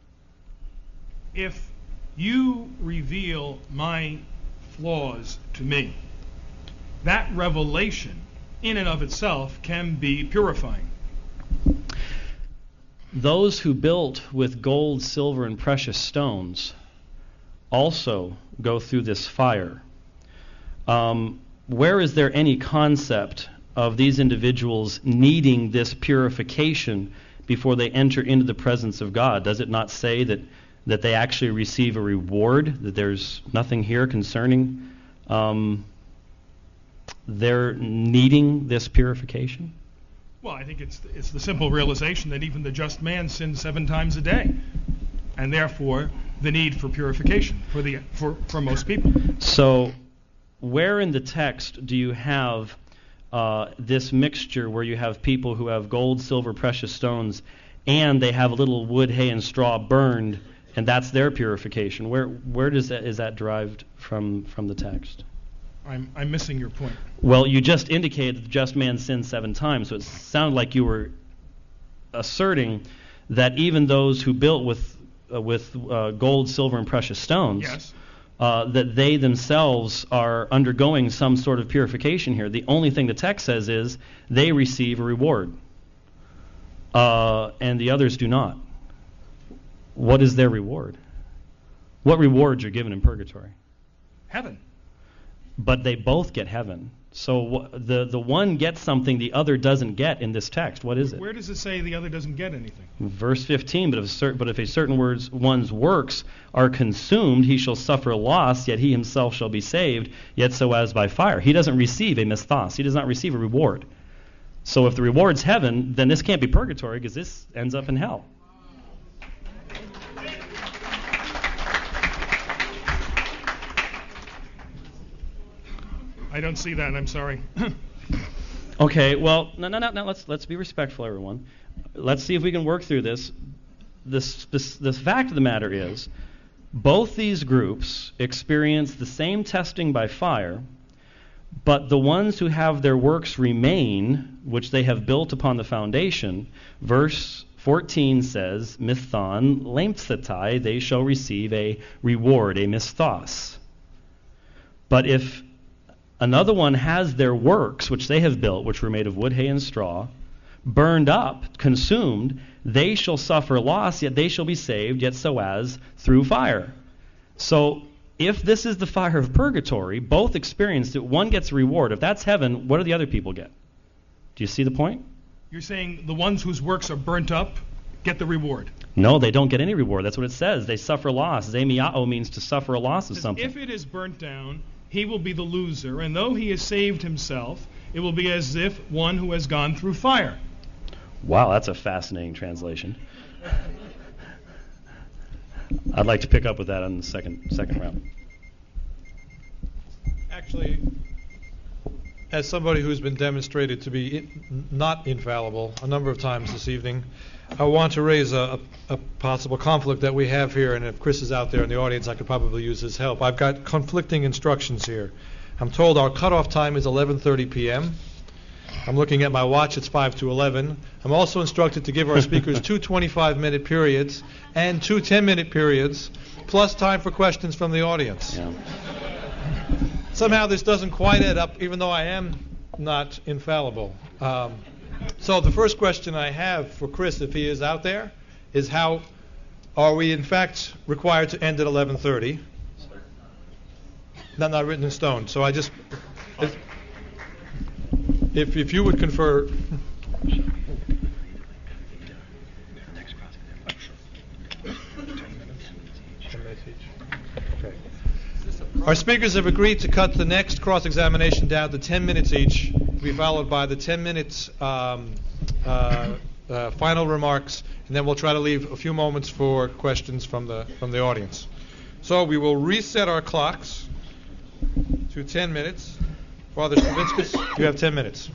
If you reveal my flaws to me, that revelation in and of itself can be purifying. Those who built with gold, silver, and precious stones also go through this fire. Where is there any concept of these individuals needing this purification before they enter into the presence of God? Does it not say that they actually receive a reward, that there's nothing here concerning their needing this purification? Well, I think it's the simple realization that even the just man sins 7 times a day, and therefore the need for purification for most people. So where in the text do you have this mixture where you have people who have gold, silver, precious stones, and they have a little wood, hay, and straw burned, and that's their purification? Where is that derived from the text? I'm missing your point. Well, you just indicated that the just man sinned 7 times, so it sounded like you were asserting that even those who built with gold, silver, and precious stones, yes, that they themselves are undergoing some sort of purification here. The only thing the text says is they receive a reward, and the others do not. What is their reward? What rewards are given in purgatory? Heaven. But they both get heaven. So the one gets something the other doesn't get in this text. What is it? Where does it say the other doesn't get anything? Verse 15, but if a certain one's works are consumed, he shall suffer loss, yet he himself shall be saved, yet so as by fire. He doesn't receive a misthos. He does not receive a reward. So if the reward's heaven, then this can't be purgatory, because this ends up in hell. I don't see that, I'm sorry. Okay, well, no. Let's be respectful, everyone. Let's see if we can work through this. The fact of the matter is, both these groups experience the same testing by fire, but the ones who have their works remain, which they have built upon the foundation, verse 14 says, Mithon lemthetai, they shall receive a reward, a misthos. But if another one has their works, which they have built, which were made of wood, hay, and straw, burned up, consumed, they shall suffer loss, yet they shall be saved, yet so as through fire. So if this is the fire of purgatory, both experienced it, one gets a reward. If that's heaven, what do the other people get? Do you see the point? You're saying the ones whose works are burnt up get the reward? No, they don't get any reward. That's what it says. They suffer loss. Zemiao means to suffer a loss of something. If it is burnt down, he will be the loser, and though he has saved himself, it will be as if one who has gone through fire. Wow, that's a fascinating translation. I'd like to pick up with that on the second round. Actually, as somebody who's been demonstrated to be not infallible a number of times this evening, I want to raise a possible conflict that we have here, and if Chris is out there in the audience, I could probably use his help. I've got conflicting instructions here. I'm told our cutoff time is 11:30 p.m. I'm looking at my watch, it's 5 to 11. I'm also instructed to give our speakers 2 25-minute periods and 2 10-minute periods, plus time for questions from the audience. Yeah. Somehow this doesn't quite add up, even though I am not infallible. So the first question I have for Chris, if he is out there, is how are we in fact required to end at 11:30? Not written in stone. So I just, if you would confer. Our speakers have agreed to cut the next cross-examination down to 10 minutes each, to be followed by the 10 minutes final remarks, and then we'll try to leave a few moments for questions from the audience. So we will reset our clocks to 10 minutes. Father Stravinskas, you have 10 minutes.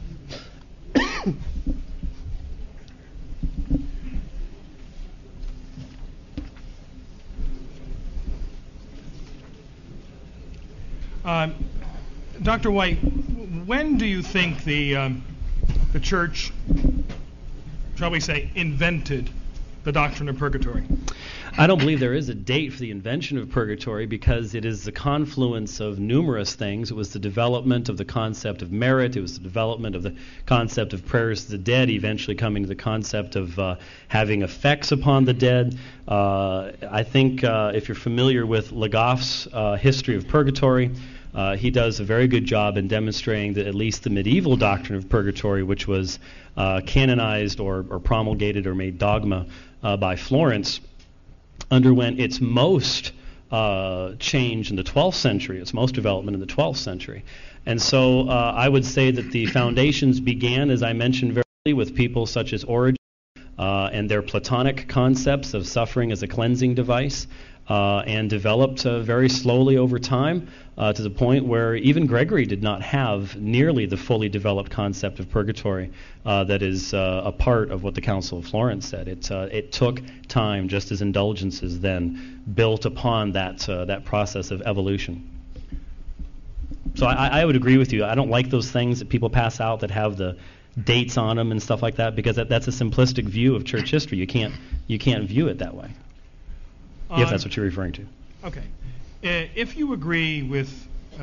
Dr. White, when do you think the church, shall we say, invented the doctrine of purgatory? I don't believe there is a date for the invention of purgatory because it is the confluence of numerous things. It was the development of the concept of merit. It was the development of the concept of prayers to the dead, eventually coming to the concept of having effects upon the dead. I think if you're familiar with Legoff's history of purgatory, he does a very good job in demonstrating that at least the medieval doctrine of purgatory, which was canonized or promulgated or made dogma by Florence, underwent its most change in the 12th century, its most development in the 12th century. And so I would say that the foundations began, as I mentioned very early, with people such as Origen and their Platonic concepts of suffering as a cleansing device, and developed very slowly over time to the point where even Gregory did not have nearly the fully developed concept of purgatory that is a part of what the Council of Florence said. It took time, just as indulgences then built upon that process of evolution. So I would agree with you. I don't like those things that people pass out that have the dates on them and stuff like that, because that's a simplistic view of church history. You can't view it that way. If that's what you're referring to. Okay. If you agree with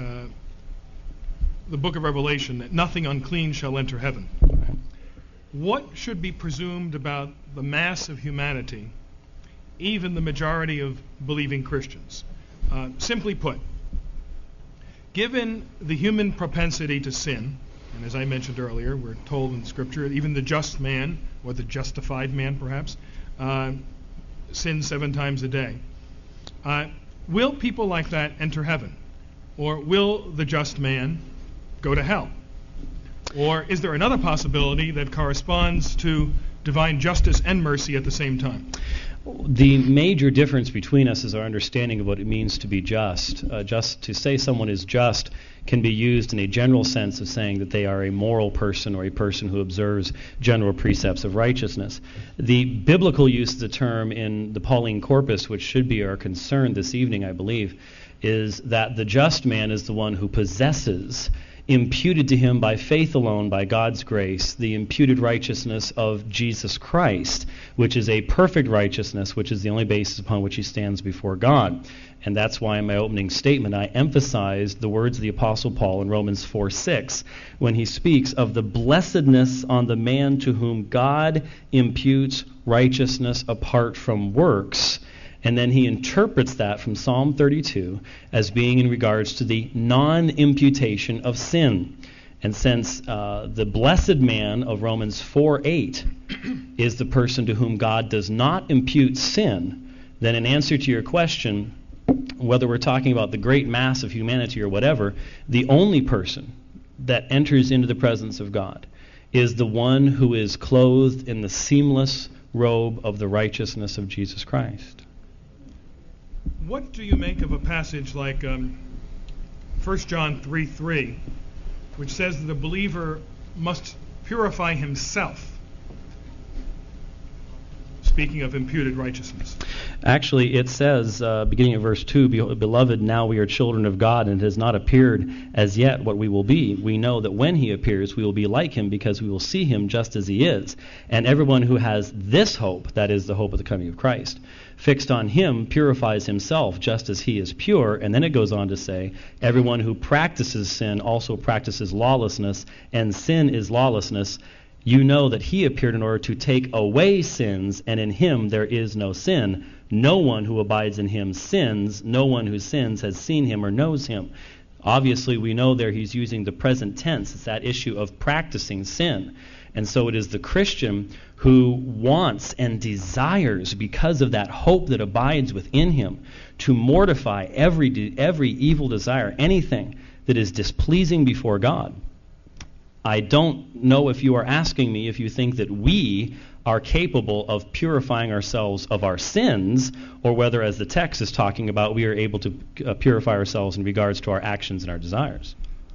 the book of Revelation that nothing unclean shall enter heaven, what should be presumed about the mass of humanity, even the majority of believing Christians? Simply put, given the human propensity to sin, and as I mentioned earlier, we're told in Scripture, even the just man, or the justified man perhaps, sin 7 times a day. Will people like that enter heaven? Or will the just man go to hell? Or is there another possibility that corresponds to divine justice and mercy at the same time? The major difference between us is our understanding of what it means to be just. Just to say someone is just can be used in a general sense of saying that they are a moral person or a person who observes general precepts of righteousness. The biblical use of the term in the Pauline corpus, which should be our concern this evening, I believe, is that the just man is the one who possesses, imputed to him by faith alone, by God's grace, the imputed righteousness of Jesus Christ, which is a perfect righteousness, which is the only basis upon which he stands before God. And that's why in my opening statement I emphasized the words of the Apostle Paul in Romans 4:6, when he speaks of the blessedness on the man to whom God imputes righteousness apart from works. And then he interprets that from Psalm 32 as being in regards to the non-imputation of sin. And since the blessed man of Romans 4:8 is the person to whom God does not impute sin, then in answer to your question, whether we're talking about the great mass of humanity or whatever, the only person that enters into the presence of God is the one who is clothed in the seamless robe of the righteousness of Jesus Christ. What do you make of a passage like 1 John 3:3, which says that the believer must purify himself? Speaking of imputed righteousness. Actually, it says, beginning at verse 2, Beloved, now we are children of God, and it has not appeared as yet what we will be. We know that when he appears, we will be like him, because we will see him just as he is. And everyone who has this hope, that is the hope of the coming of Christ, fixed on him purifies himself just as he is pure. And then it goes on to say, everyone who practices sin also practices lawlessness, and sin is lawlessness. You know that he appeared in order to take away sins, and in him there is no sin. No one who abides in him sins. No one who sins has seen him or knows him. Obviously, we know there he's using the present tense. It's that issue of practicing sin. And so it is the Christian who wants and desires, because of that hope that abides within him, to mortify every evil desire, anything that is displeasing before God. I don't know if you are asking me if you think that we are capable of purifying ourselves of our sins, or whether, as the text is talking about, we are able to purify ourselves in regards to our actions and our desires.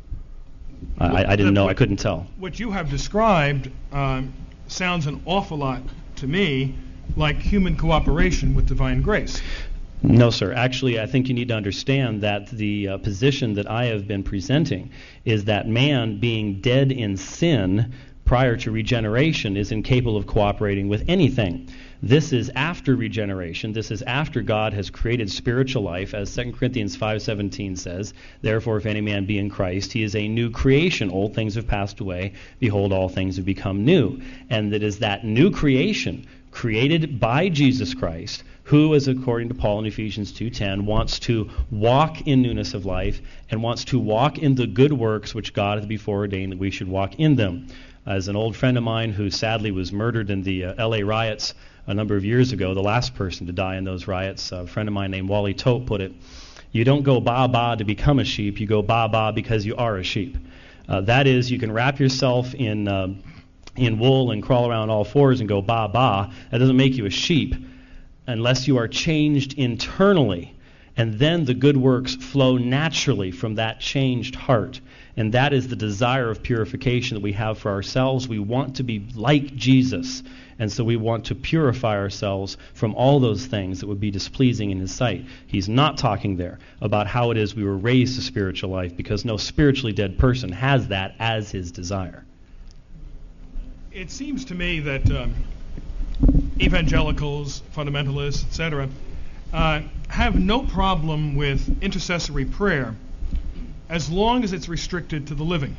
I didn't know. I couldn't tell. What you have described sounds an awful lot to me like human cooperation with divine grace. No, sir. Actually, I think you need to understand that the position that I have been presenting is that man, being dead in sin prior to regeneration, is incapable of cooperating with anything. This is after regeneration. This is after God has created spiritual life, as 2 Corinthians 5:17 says, Therefore, if any man be in Christ, he is a new creation. Old things have passed away. Behold, all things have become new. And it is that new creation, created by Jesus Christ, who, as according to Paul in Ephesians 2:10, wants to walk in newness of life and wants to walk in the good works which God hath before ordained that we should walk in them. As an old friend of mine who sadly was murdered in the L.A. riots a number of years ago, the last person to die in those riots, a friend of mine named Wally Tope put it, you don't go ba-ba to become a sheep, you go ba-ba because you are a sheep. That is, you can wrap yourself in wool and crawl around all fours and go ba-ba. That doesn't make you a sheep unless you are changed internally. And then the good works flow naturally from that changed heart. And that is the desire of purification that we have for ourselves. We want to be like Jesus. And so we want to purify ourselves from all those things that would be displeasing in his sight. He's not talking there about how it is we were raised to spiritual life, because no spiritually dead person has that as his desire. It seems to me that evangelicals, fundamentalists, etc., have no problem with intercessory prayer as long as it's restricted to the living.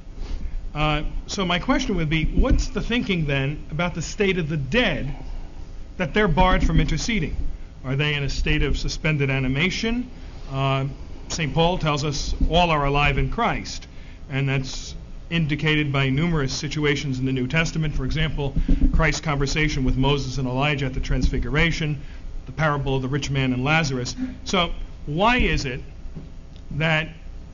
So my question would be, what's the thinking then about the state of the dead, that they're barred from interceding? Are they in a state of suspended animation? St. Paul tells us all are alive in Christ, and that's indicated by numerous situations in the New Testament. For example, Christ's conversation with Moses and Elijah at the Transfiguration, the parable of the rich man and Lazarus. So why is it that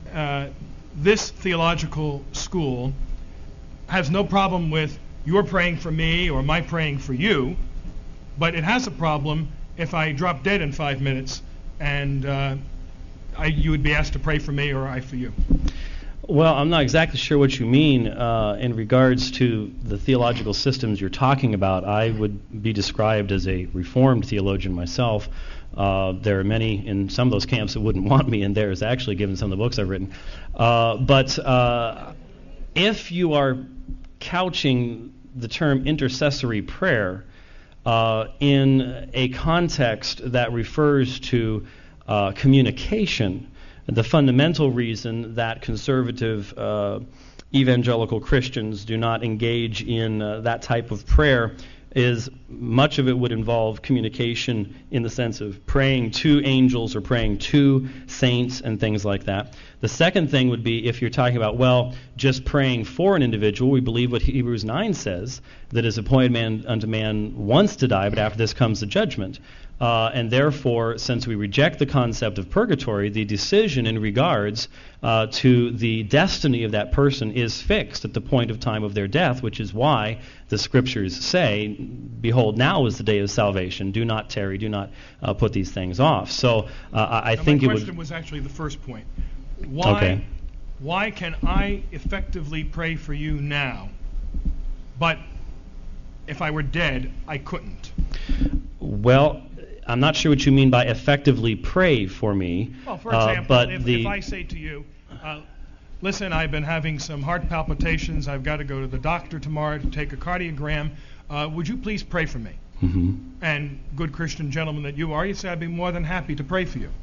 this theological school has no problem with your praying for me or my praying for you, but it has a problem if I drop dead in 5 minutes and you would be asked to pray for me or I for you. Well, I'm not exactly sure what you mean in regards to the theological systems you're talking about. I would be described as a Reformed theologian myself. There are many in some of those camps that wouldn't want me in theirs, actually, given some of the books I've written. But if you are couching the term intercessory prayer in a context that refers to communication, the fundamental reason that conservative evangelical Christians do not engage in that type of prayer is much of it would involve communication in the sense of praying to angels or praying to saints and things like that. The second thing would be if you're talking about, well, just praying for an individual. We believe what Hebrews 9 says, that is appointed man unto man once to die, but after this comes the judgment. And therefore, since we reject the concept of purgatory, the decision in regards to the destiny of that person is fixed at the point of time of their death, which is why the Scriptures say, behold, now is the day of salvation. Do not tarry, do not put these things off. So I think it would... My question was actually the first point. Why can I effectively pray for you now, but if I were dead, I couldn't? Well, I'm not sure what you mean by effectively pray for me. Well, for example, if I say to you, listen, I've been having some heart palpitations, I've got to go to the doctor tomorrow to take a cardiogram, would you please pray for me? Mm-hmm. And good Christian gentleman that you are, you say, I'd be more than happy to pray for you.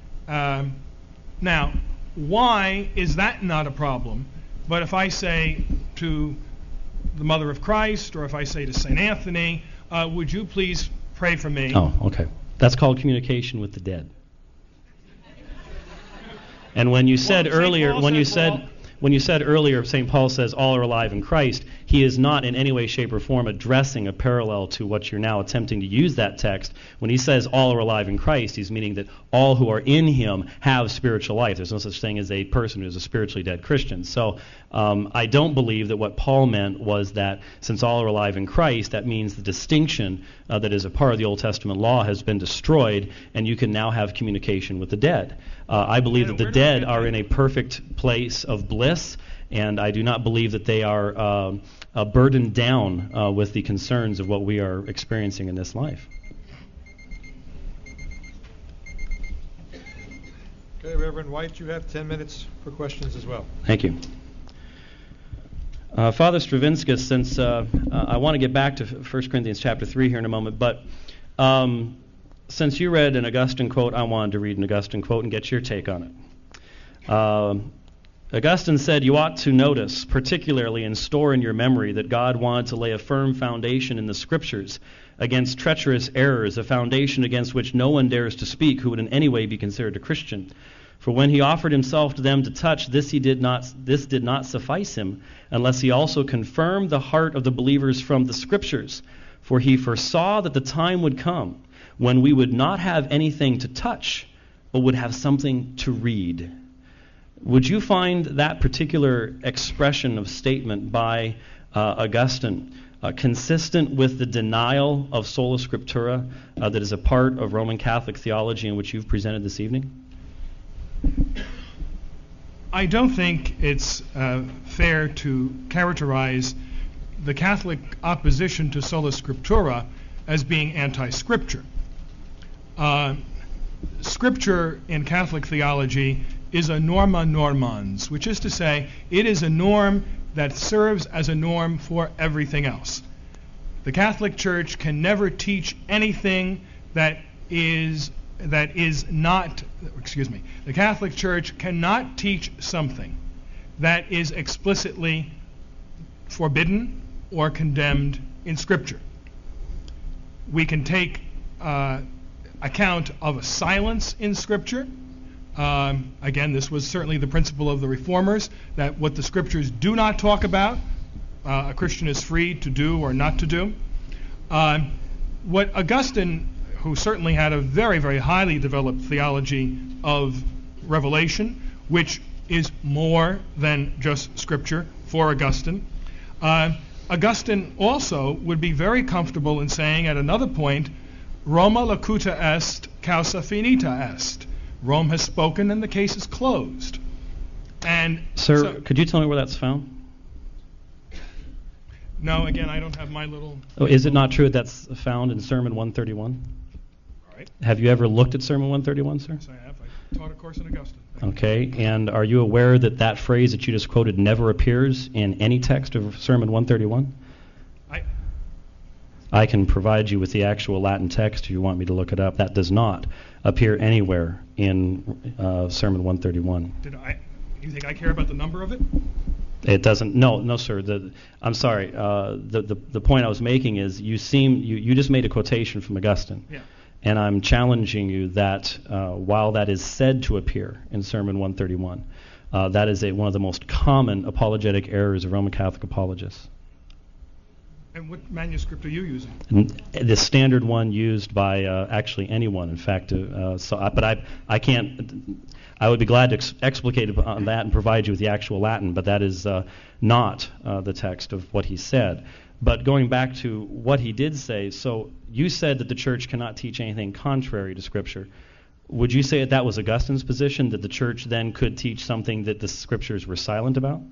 Now, why is that not a problem? But if I say to the Mother of Christ, or if I say to St. Anthony, would you please pray for me? Oh, okay. That's called communication with the dead. And when you said earlier, when you said earlier, St. Paul says all are alive in Christ, he is not in any way, shape, or form addressing a parallel to what you're now attempting to use that text. When he says all are alive in Christ, he's meaning that all who are in him have spiritual life. There's no such thing as a person who is a spiritually dead Christian. So I don't believe that what Paul meant was that since all are alive in Christ, that means the distinction that is a part of the Old Testament law has been destroyed, and you can now have communication with the dead. I believe that the dead are in a perfect place of bliss, and I do not believe that they are burdened down with the concerns of what we are experiencing in this life. Okay, Reverend White, you have 10 minutes for questions as well. Thank you. Father Stravinskas, since I want to get back to 1 Corinthians chapter 3 here in a moment, but since you read an Augustine quote, I wanted to read an Augustine quote and get your take on it. Augustine said, you ought to notice, particularly and store in your memory, that God wanted to lay a firm foundation in the Scriptures against treacherous errors, a foundation against which no one dares to speak who would in any way be considered a Christian. For when he offered himself to them to touch, this did not suffice him, unless he also confirmed the heart of the believers from the Scriptures. For he foresaw that the time would come when we would not have anything to touch, but would have something to read. Would you find that particular expression of statement by Augustine consistent with the denial of sola scriptura that is a part of Roman Catholic theology in which you've presented this evening? I don't think it's fair to characterize the Catholic opposition to sola scriptura as being anti-scripture. Scripture in Catholic theology is a norma normans, which is to say, it is a norm that serves as a norm for everything else. The Catholic Church can never teach anything that is not, the Catholic Church cannot teach something that is explicitly forbidden or condemned in Scripture. We can take account of a silence in Scripture. Again, this was certainly the principle of the Reformers, that what the Scriptures do not talk about, a Christian is free to do or not to do. What Augustine, who certainly had a very, very highly developed theology of Revelation, which is more than just Scripture for Augustine, Augustine also would be very comfortable in saying at another point, Roma locuta est, causa finita est. Rome has spoken and the case is closed. And Sir, could you tell me where that's found? No, again, I don't have my little... Oh, is it not true that's found in Sermon 131? All right. Have you ever looked at Sermon 131, sir? Yes, I have. I taught a course in Augustine. Okay, and are you aware that that phrase that you just quoted never appears in any text of Sermon 131? I can provide you with the actual Latin text if you want me to look it up. That does not appear anywhere in Sermon 131. Do you think I care about the number of it? It doesn't. No, sir. I'm sorry. The point I was making is you just made a quotation from Augustine. Yeah. And I'm challenging you that while that is said to appear in Sermon 131, that is one of the most common apologetic errors of Roman Catholic apologists. And what manuscript are you using? The standard one used by actually anyone. In fact, but I can't. I would be glad to explicate on that and provide you with the actual Latin, but that is not the text of what he said. But going back to what he did say, so you said that the church cannot teach anything contrary to Scripture. Would you say that was Augustine's position, that the church then could teach something that the Scriptures were silent about?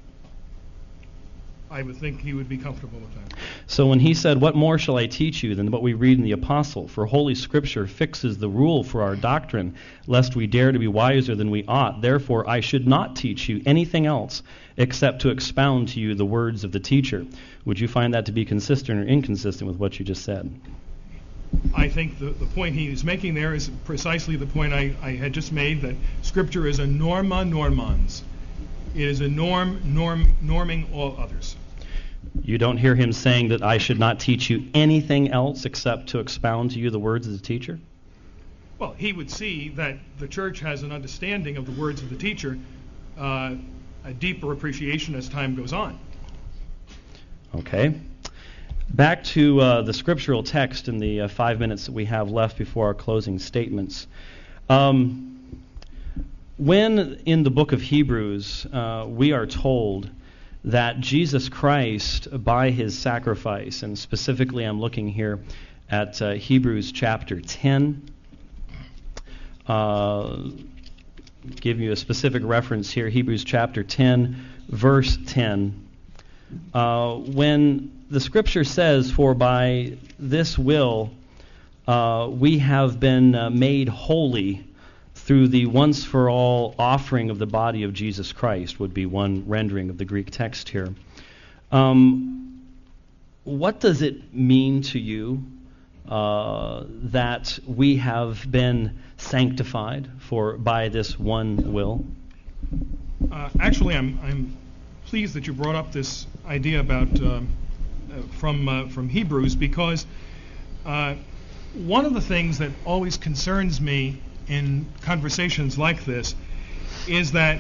I would think he would be comfortable with that. So when he said, "What more shall I teach you than what we read in the Apostle? For Holy Scripture fixes the rule for our doctrine, lest we dare to be wiser than we ought. Therefore I should not teach you anything else except to expound to you the words of the teacher." Would you find that to be consistent or inconsistent with what you just said? I think the point he is making there is precisely the point I had just made, that Scripture is a norma normans. It is a norming all others. You don't hear him saying that I should not teach you anything else except to expound to you the words of the teacher? Well, he would see that the church has an understanding of the words of the teacher, a deeper appreciation as time goes on. Okay. Back to the scriptural text in the 5 minutes that we have left before our closing statements. When in the book of Hebrews we are told that Jesus Christ, by his sacrifice, and specifically I'm looking here at Hebrews chapter 10, give you a specific reference here, Hebrews chapter 10, verse 10. When the Scripture says, "For by this will we have been made holy through the once-for-all offering of the body of Jesus Christ," would be one rendering of the Greek text here. What does it mean to you that we have been sanctified by this one will? Actually, I'm pleased that you brought up this idea about from Hebrews, because one of the things that always concerns me in conversations like this is that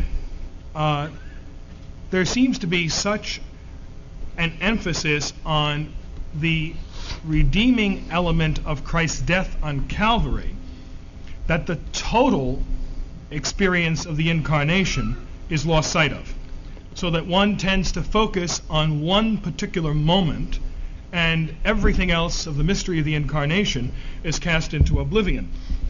there seems to be such an emphasis on the redeeming element of Christ's death on Calvary that the total experience of the incarnation is lost sight of, so that one tends to focus on one particular moment and everything else of the mystery of the incarnation is cast into oblivion.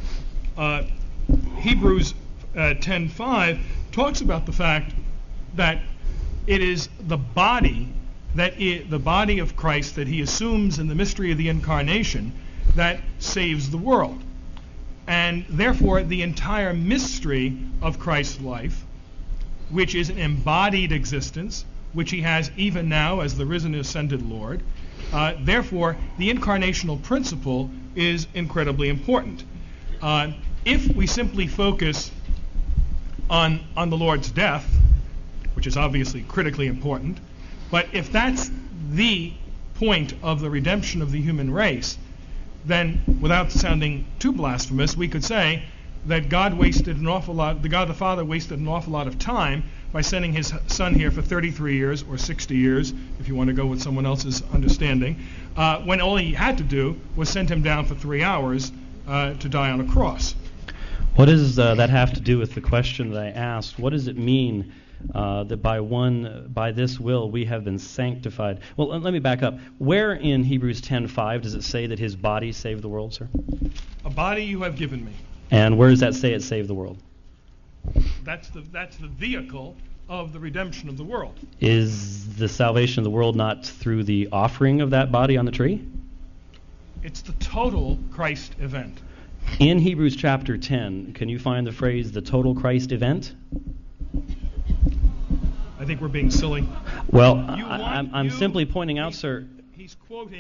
Hebrews 10:5 talks about the fact that it is the body the body of Christ that he assumes in the mystery of the incarnation that saves the world. And therefore the entire mystery of Christ's life, which is an embodied existence, which he has even now as the risen and ascended Lord, therefore the incarnational principle is incredibly important. If we simply focus on the Lord's death, which is obviously critically important, but if that's the point of the redemption of the human race, then without sounding too blasphemous, we could say that God the Father wasted an awful lot of time by sending his Son here for 33 years or 60 years, if you want to go with someone else's understanding, when all he had to do was send him down for 3 hours to die on a cross. What does that have to do with the question that I asked? What does it mean that by this will we have been sanctified? Well, let me back up. Where in Hebrews 10:5 does it say that his body saved the world, sir? A body you have given me. And where does that say it saved the world? That's the vehicle of the redemption of the world. Is the salvation of the world not through the offering of that body on the tree? It's the total Christ event. In Hebrews chapter 10, can you find the phrase, the total Christ event? I think we're being silly. Well, I'm simply pointing out, sir. He's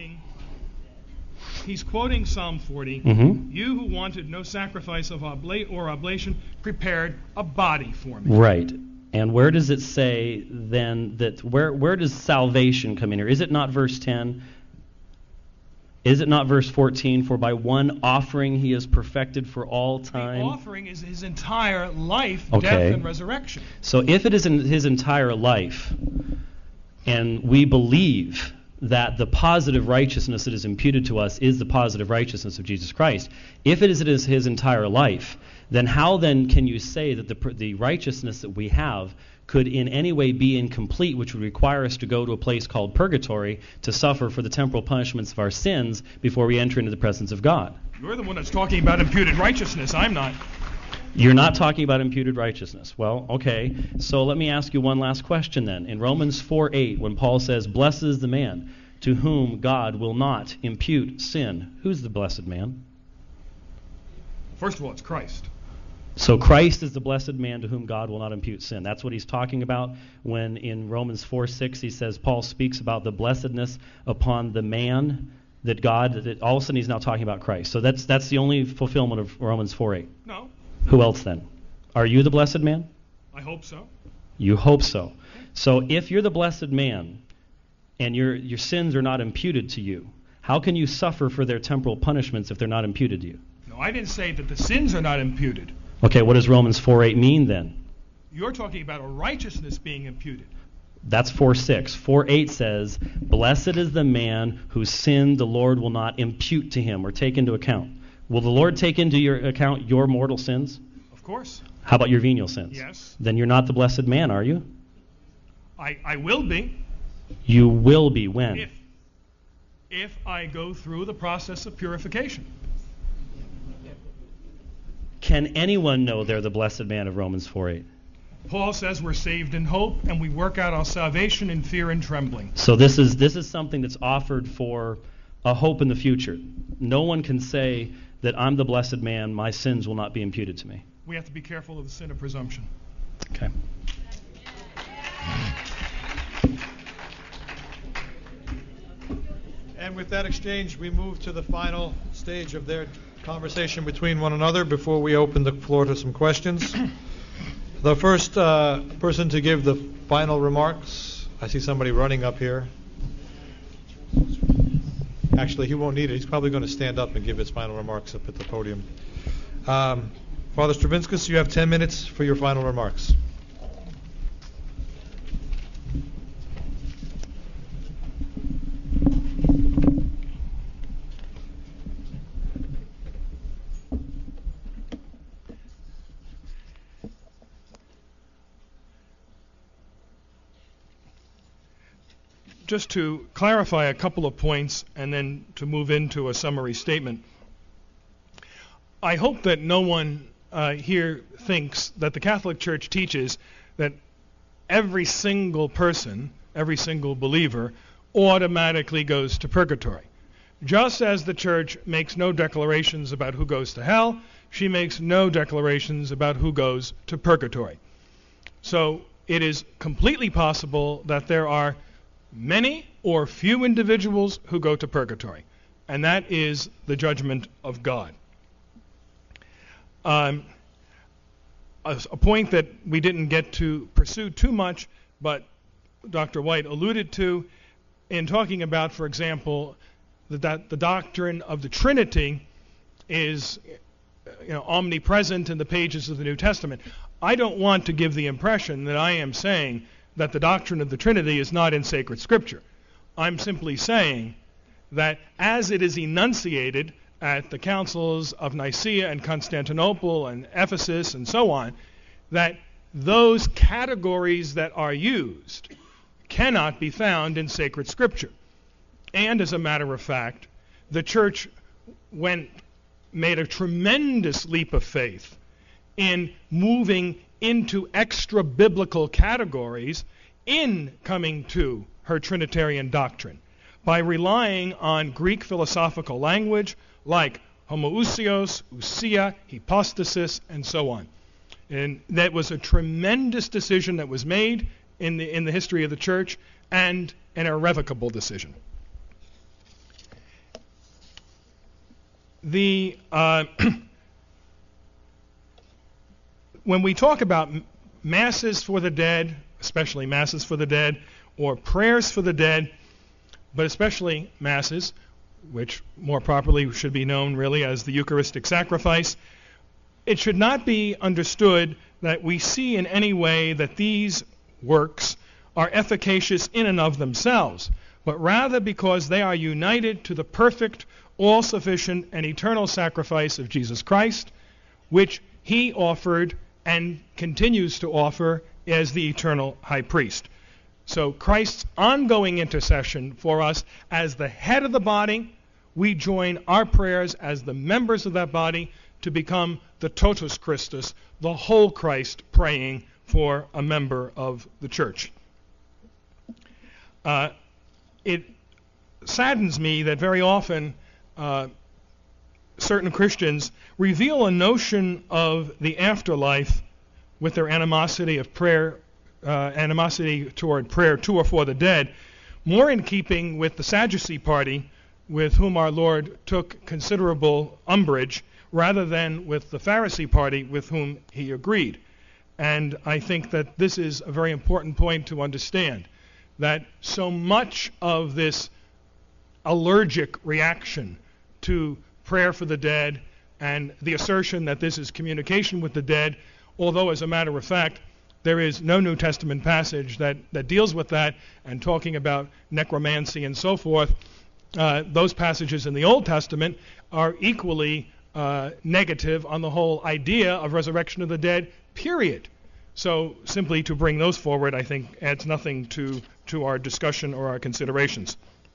quoting Psalm 40. Mm-hmm. You who wanted no sacrifice of oblation prepared a body for me. Right. And where does it say then that, where does salvation come in here? Is it not verse 10? Is it not verse 14? For by one offering he is perfected for all time. The offering is his entire life, Okay. death, and resurrection. So if it is in his entire life, and we believe that the positive righteousness that is imputed to us is the positive righteousness of Jesus Christ, if it is his entire life, then how then can you say that the righteousness that we have could in any way be incomplete, which would require us to go to a place called purgatory to suffer for the temporal punishments of our sins before we enter into the presence of God? You're the one that's talking about imputed righteousness. I'm not. You're not talking about imputed righteousness. Well, okay. So let me ask you one last question then. In Romans 4:8, when Paul says, "Blessed is the man to whom God will not impute sin," who's the blessed man? First of all, it's Christ. So Christ is the blessed man to whom God will not impute sin. That's what he's talking about when in Romans 4:6 he says, Paul speaks about the blessedness upon the man that all of a sudden he's now talking about Christ. So that's the only fulfillment of Romans 4:8. No. Who else then? Are you the blessed man? I hope so. You hope so. So if you're the blessed man and your sins are not imputed to you, how can you suffer for their temporal punishments if they're not imputed to you? No, I didn't say that the sins are not imputed. Okay, what does Romans 4:8 mean then? You're talking about a righteousness being imputed. That's 4:6. 4:8 says, "Blessed is the man whose sin the Lord will not impute to him or take into account." Will the Lord take into your account your mortal sins? Of course. How about your venial sins? Yes. Then you're not the blessed man, are you? I will be. You will be when? If I go through the process of purification. Can anyone know they're the blessed man of Romans 4:8? Paul says we're saved in hope and we work out our salvation in fear and trembling. So this is something that's offered for a hope in the future. No one can say that I'm the blessed man, my sins will not be imputed to me. We have to be careful of the sin of presumption. Okay. And with that exchange, we move to the final stage of their conversation between one another before we open the floor to some questions. The first person to give the final remarks, I see somebody running up here. Actually, he won't need it. He's probably going to stand up and give his final remarks up at the podium. Father Stravinskas, you have 10 minutes for your final remarks. Just to clarify a couple of points and then to move into a summary statement. I hope that no one here thinks that the Catholic Church teaches that every single person, every single believer, automatically goes to purgatory. Just as the Church makes no declarations about who goes to hell, she makes no declarations about who goes to purgatory. So it is completely possible that there are many or few individuals who go to purgatory, and that is the judgment of God. A point that we didn't get to pursue too much, but Dr. White alluded to in talking about, for example, that the doctrine of the Trinity is omnipresent in the pages of the New Testament. I don't want to give the impression that I am saying that the doctrine of the Trinity is not in sacred Scripture. I'm simply saying that as it is enunciated at the councils of Nicaea and Constantinople and Ephesus and so on, that those categories that are used cannot be found in sacred scripture. And as a matter of fact, the church made a tremendous leap of faith in moving into extra-biblical categories in coming to her Trinitarian doctrine by relying on Greek philosophical language like homoousios, ousia, hypostasis, and so on. And that was a tremendous decision that was made in the history of the church, and an irrevocable decision. When we talk about masses for the dead, especially masses for the dead, or prayers for the dead, but especially masses, which more properly should be known really as the Eucharistic sacrifice, it should not be understood that we see in any way that these works are efficacious in and of themselves, but rather because they are united to the perfect, all-sufficient, and eternal sacrifice of Jesus Christ, which he offered and continues to offer as the eternal high priest. So Christ's ongoing intercession for us as the head of the body, we join our prayers as the members of that body to become the totus Christus, the whole Christ praying for a member of the church. It saddens me that very often certain Christians reveal a notion of the afterlife with their animosity of prayer, animosity toward prayer to or for the dead, more in keeping with the Sadducee party, with whom our Lord took considerable umbrage, rather than with the Pharisee party with whom he agreed. And I think that this is a very important point to understand, that so much of this allergic reaction to prayer for the dead and the assertion that this is communication with the dead, although as a matter of fact there is no New Testament passage that deals with that, and talking about necromancy and so forth, those passages in the Old Testament are equally negative on the whole idea of resurrection of the dead, period. So simply to bring those forward, I think, adds nothing to our discussion or our considerations.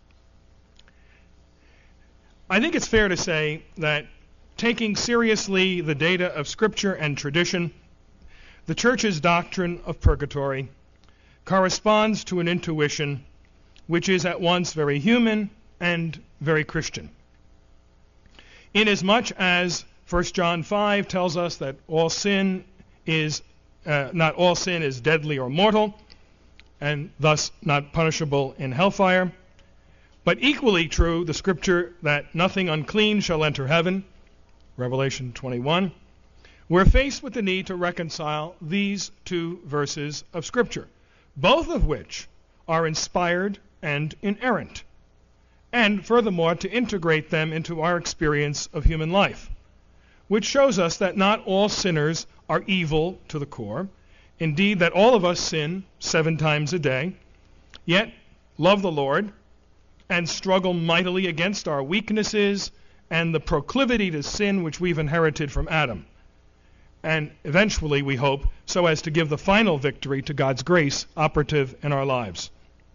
I think it's fair to say that taking seriously the data of Scripture and tradition, the Church's doctrine of purgatory corresponds to an intuition which is at once very human and very Christian. Inasmuch as 1 John 5 tells us that all sin is not all sin is deadly or mortal, and thus not punishable in hellfire. But equally true, the scripture that nothing unclean shall enter heaven, Revelation 21. We're faced with the need to reconcile these two verses of scripture, both of which are inspired and inerrant, and furthermore to integrate them into our experience of human life, which shows us that not all sinners are evil to the core, indeed that all of us sin 7 times a day, yet love the Lord and struggle mightily against our weaknesses and the proclivity to sin which we've inherited from Adam, and eventually, we hope, so as to give the final victory to God's grace operative in our lives.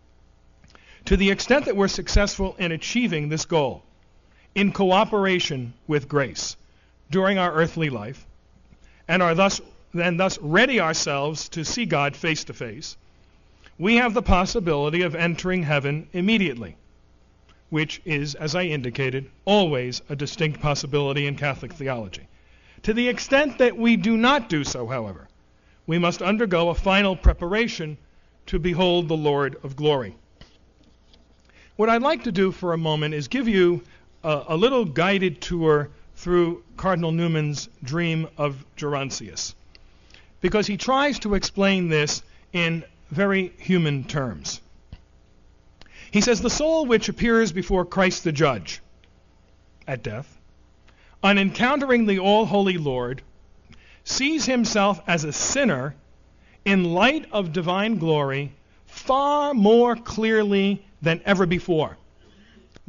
To the extent that we're successful in achieving this goal, in cooperation with grace during our earthly life, and are thus ready ourselves to see God face to face, we have the possibility of entering heaven immediately, which is, as I indicated, always a distinct possibility in Catholic theology. To the extent that we do not do so, however, we must undergo a final preparation to behold the Lord of glory. What I'd like to do for a moment is give you a little guided tour through Cardinal Newman's dream of Gerontius, because he tries to explain this in very human terms. He says, the soul which appears before Christ the Judge at death, on encountering the all-holy Lord, sees himself as a sinner in light of divine glory far more clearly than ever before,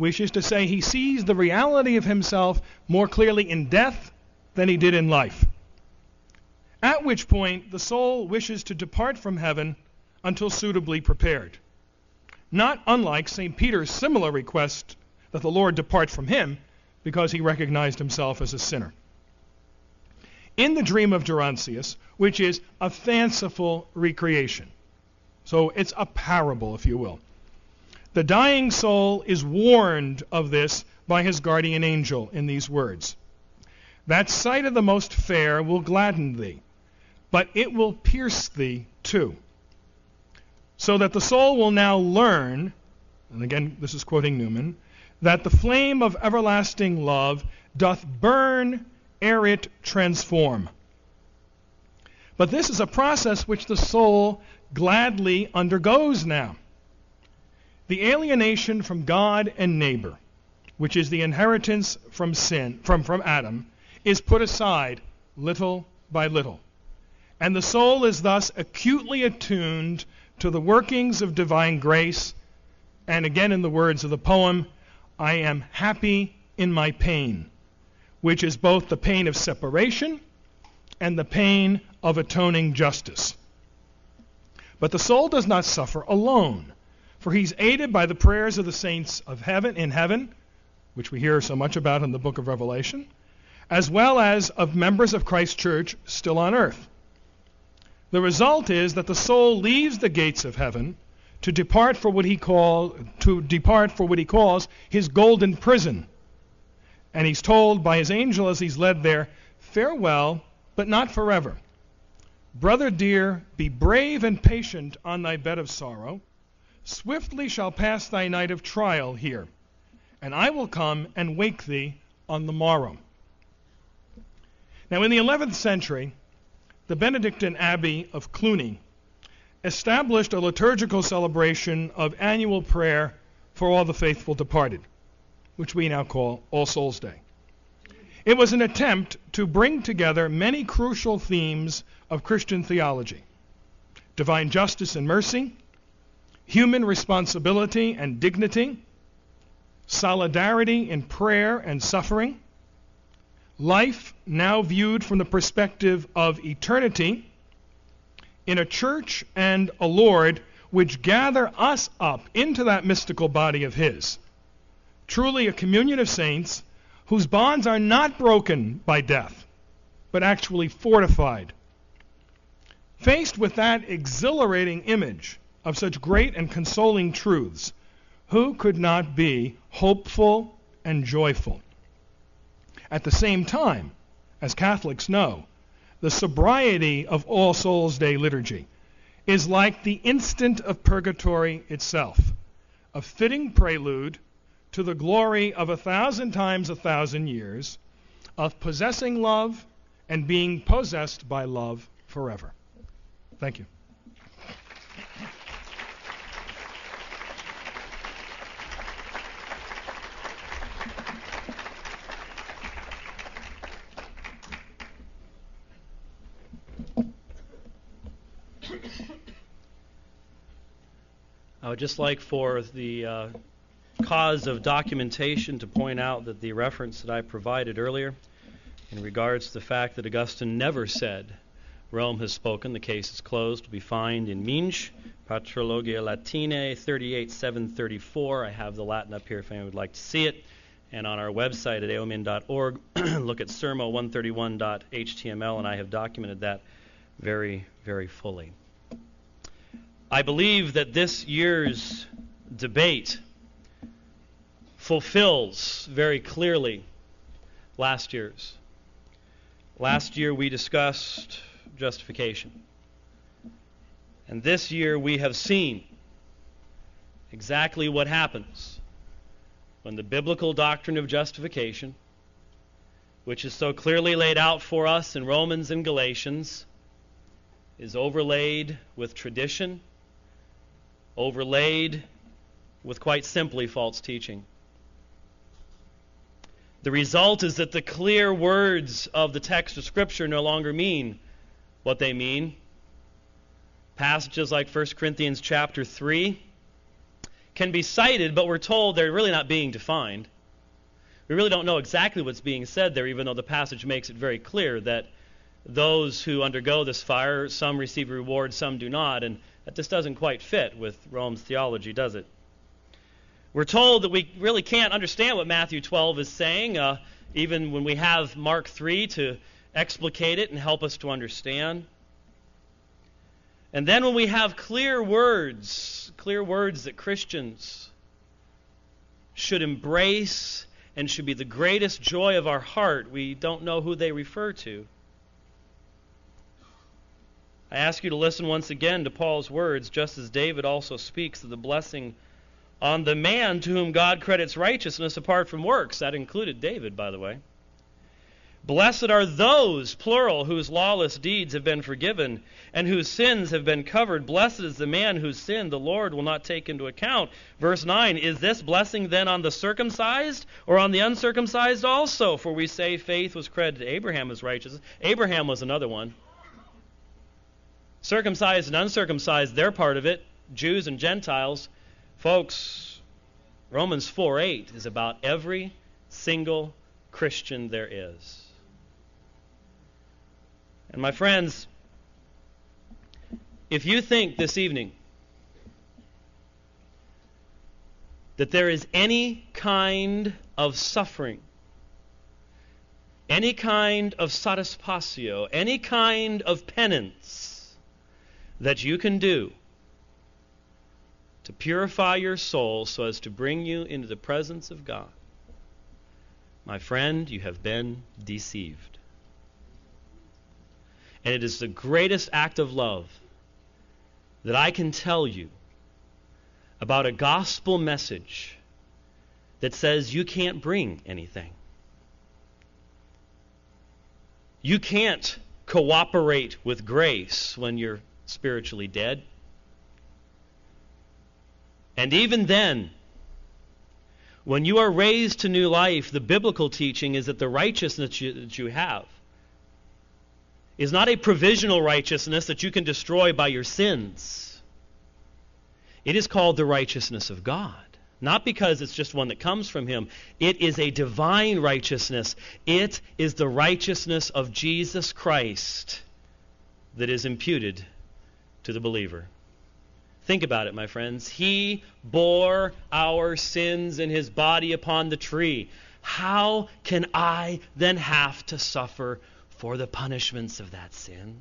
which is to say he sees the reality of himself more clearly in death than he did in life. At which point the soul wishes to depart from heaven until suitably prepared. Not unlike St. Peter's similar request that the Lord depart from him because he recognized himself as a sinner. In the dream of Gerontius, which is a fanciful recreation, so it's a parable, if you will, the dying soul is warned of this by his guardian angel in these words: "That sight of the most fair will gladden thee, but it will pierce thee too." So that the soul will now learn, and again this is quoting Newman, that the flame of everlasting love doth burn ere it transform. But this is a process which the soul gladly undergoes now. The alienation from God and neighbor, which is the inheritance from sin, from Adam, is put aside little by little. And the soul is thus acutely attuned to the workings of divine grace, and again in the words of the poem, "I am happy in my pain," which is both the pain of separation and the pain of atoning justice. But the soul does not suffer alone, for he's aided by the prayers of the saints of heaven, in heaven, which we hear so much about in the book of Revelation, as well as of members of Christ's church still on earth. The result is that the soul leaves the gates of heaven to depart for what he calls his golden prison. And he's told by his angel as he's led there, "Farewell, but not forever. Brother dear, be brave and patient on thy bed of sorrow. Swiftly shall pass thy night of trial here, and I will come and wake thee on the morrow." Now in the 11th century, the Benedictine Abbey of Cluny established a liturgical celebration of annual prayer for all the faithful departed, which we now call All Souls' Day. It was an attempt to bring together many crucial themes of Christian theology: divine justice and mercy, human responsibility and dignity, solidarity in prayer and suffering, life now viewed from the perspective of eternity, in a church and a Lord which gather us up into that mystical body of his. Truly a communion of saints whose bonds are not broken by death, but actually fortified. Faced with that exhilarating image of such great and consoling truths, who could not be hopeful and joyful? At the same time, as Catholics know, the sobriety of All Souls' Day liturgy is like the instant of purgatory itself, a fitting prelude to the glory of 1,000 times 1,000 years of possessing love and being possessed by love forever. Thank you. I would just like for the cause of documentation to point out that the reference that I provided earlier in regards to the fact that Augustine never said Rome has spoken, the case is closed, will be found in Minge, Patrologia Latinae 38.734. I have the Latin up here if anyone would like to see it. And on our website at aomin.org, look at sermo131.html, and I have documented that very, very fully. I believe that this year's debate fulfills very clearly last year's. Last year we discussed justification. And this year we have seen exactly what happens when the biblical doctrine of justification, which is so clearly laid out for us in Romans and Galatians, is overlaid with tradition, overlaid with quite simply false teaching. The result is that the clear words of the text of Scripture no longer mean what they mean. Passages like 1 Corinthians chapter 3 can be cited, but we're told they're really not being defined. We really don't know exactly what's being said there, even though the passage makes it very clear that those who undergo this fire, some receive a reward, some do not, and that just doesn't quite fit with Rome's theology, does it? We're told that we really can't understand what Matthew 12 is saying, even when we have Mark 3 to explicate it and help us to understand. And then when we have clear words that Christians should embrace and should be the greatest joy of our heart, we don't know who they refer to. I ask you to listen once again to Paul's words, just as David also speaks of the blessing on the man to whom God credits righteousness apart from works. That included David, by the way. Blessed are those, plural, whose lawless deeds have been forgiven and whose sins have been covered. Blessed is the man whose sin the Lord will not take into account. Verse 9, is this blessing then on the circumcised or on the uncircumcised also? For we say faith was credited to Abraham as righteousness. Abraham was another one. Circumcised and uncircumcised, they're part of it. Jews and Gentiles. Folks, Romans 4:8 is about every single Christian there is. And my friends, if you think this evening that there is any kind of suffering, any kind of satisfatio, any kind of penance that you can do to purify your soul so as to bring you into the presence of God, my friend, you have been deceived. And it is the greatest act of love that I can tell you about a gospel message that says you can't bring anything. You can't cooperate with grace when you're spiritually dead. And even then, when you are raised to new life, the biblical teaching is that the righteousness that you have is not a provisional righteousness that you can destroy by your sins. It is called the righteousness of God. Not because it's just one that comes from Him. It is a divine righteousness. It is the righteousness of Jesus Christ that is imputed to the believer. Think about it, my friends. He bore our sins in His body upon the tree. How can I then have to suffer for the punishments of that sin?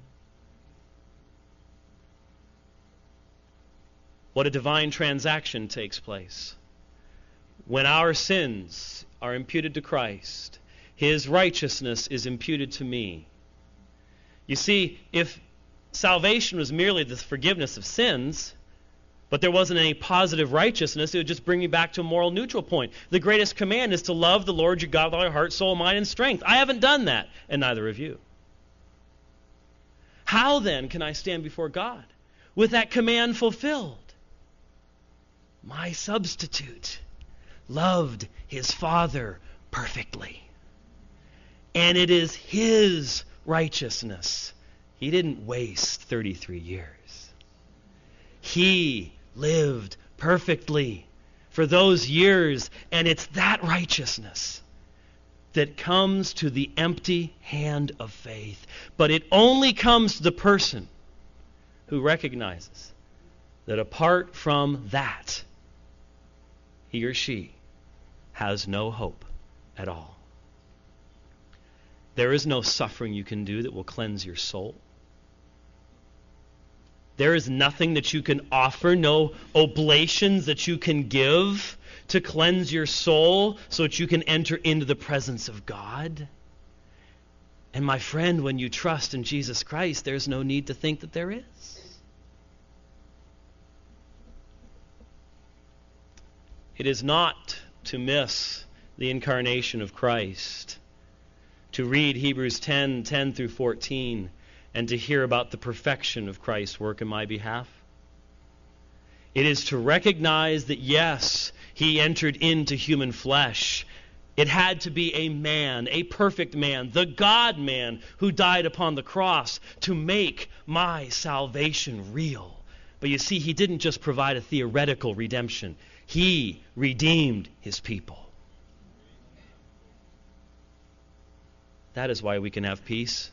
What a divine transaction takes place. When our sins are imputed to Christ, His righteousness is imputed to me. You see, if salvation was merely the forgiveness of sins, but there wasn't any positive righteousness, it would just bring you back to a moral neutral point. The greatest command is to love the Lord your God with all your heart, soul, mind, and strength. I haven't done that, and neither have you. How then can I stand before God with that command fulfilled? My substitute loved his Father perfectly. And it is His righteousness. He didn't waste 33 years. He lived perfectly for those years, and it's that righteousness that comes to the empty hand of faith. But it only comes to the person who recognizes that apart from that, he or she has no hope at all. There is no suffering you can do that will cleanse your soul. There is nothing that you can offer, no oblations that you can give to cleanse your soul so that you can enter into the presence of God. And my friend, when you trust in Jesus Christ, there's no need to think that there is. It is not to miss the incarnation of Christ, to read Hebrews 10 through 14, and to hear about the perfection of Christ's work in my behalf. It is to recognize that, yes, He entered into human flesh. It had to be a man, a perfect man, the God-man who died upon the cross to make my salvation real. But you see, he didn't just provide a theoretical redemption. He redeemed his people. That is why we can have peace.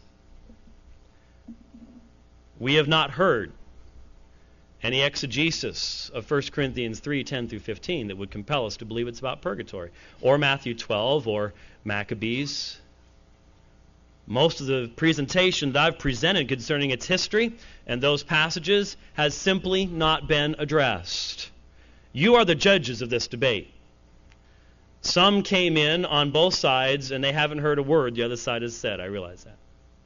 We have not heard any exegesis of 1 Corinthians 3:10 through 15 that would compel us to believe it's about purgatory, or Matthew 12, or Maccabees. Most of the presentation that I've presented concerning its history and those passages has simply not been addressed. You are the judges of this debate. Some came in on both sides and they haven't heard a word the other side has said. I realize that.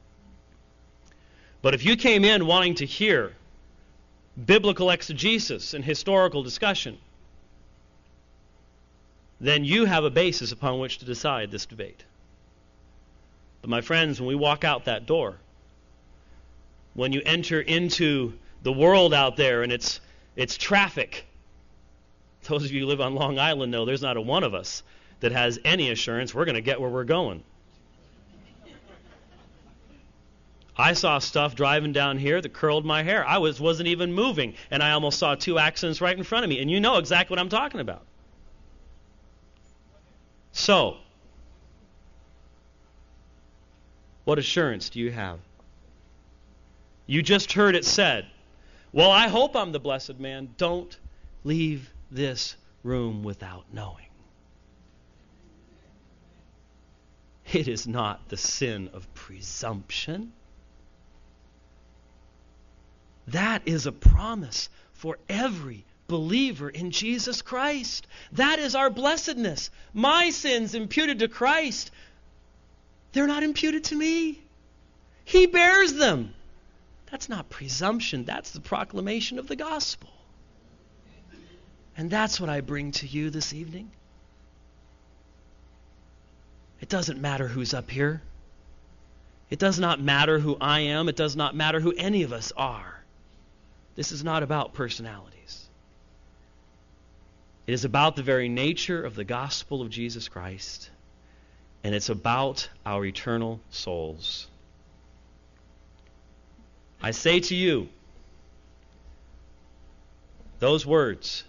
But if you came in wanting to hear biblical exegesis and historical discussion, then you have a basis upon which to decide this debate. But my friends, when we walk out that door, when you enter into the world out there and it's traffic, those of you who live on Long Island know there's not a one of us that has any assurance we're going to get where we're going. I saw stuff driving down here that curled my hair. I wasn't even moving, and I almost saw 2 accidents right in front of me. And you know exactly what I'm talking about. So, what assurance do you have? You just heard it said, well, I hope I'm the blessed man. Don't leave this room without knowing. It is not the sin of presumption. That is a promise for every believer in Jesus Christ. That is our blessedness. My sins imputed to Christ, they're not imputed to me. He bears them. That's not presumption. That's the proclamation of the gospel. And that's what I bring to you this evening. It doesn't matter who's up here. It does not matter who I am. It does not matter who any of us are. This is not about personalities. It is about the very nature of the gospel of Jesus Christ, and it's about our eternal souls. I say to you, those words,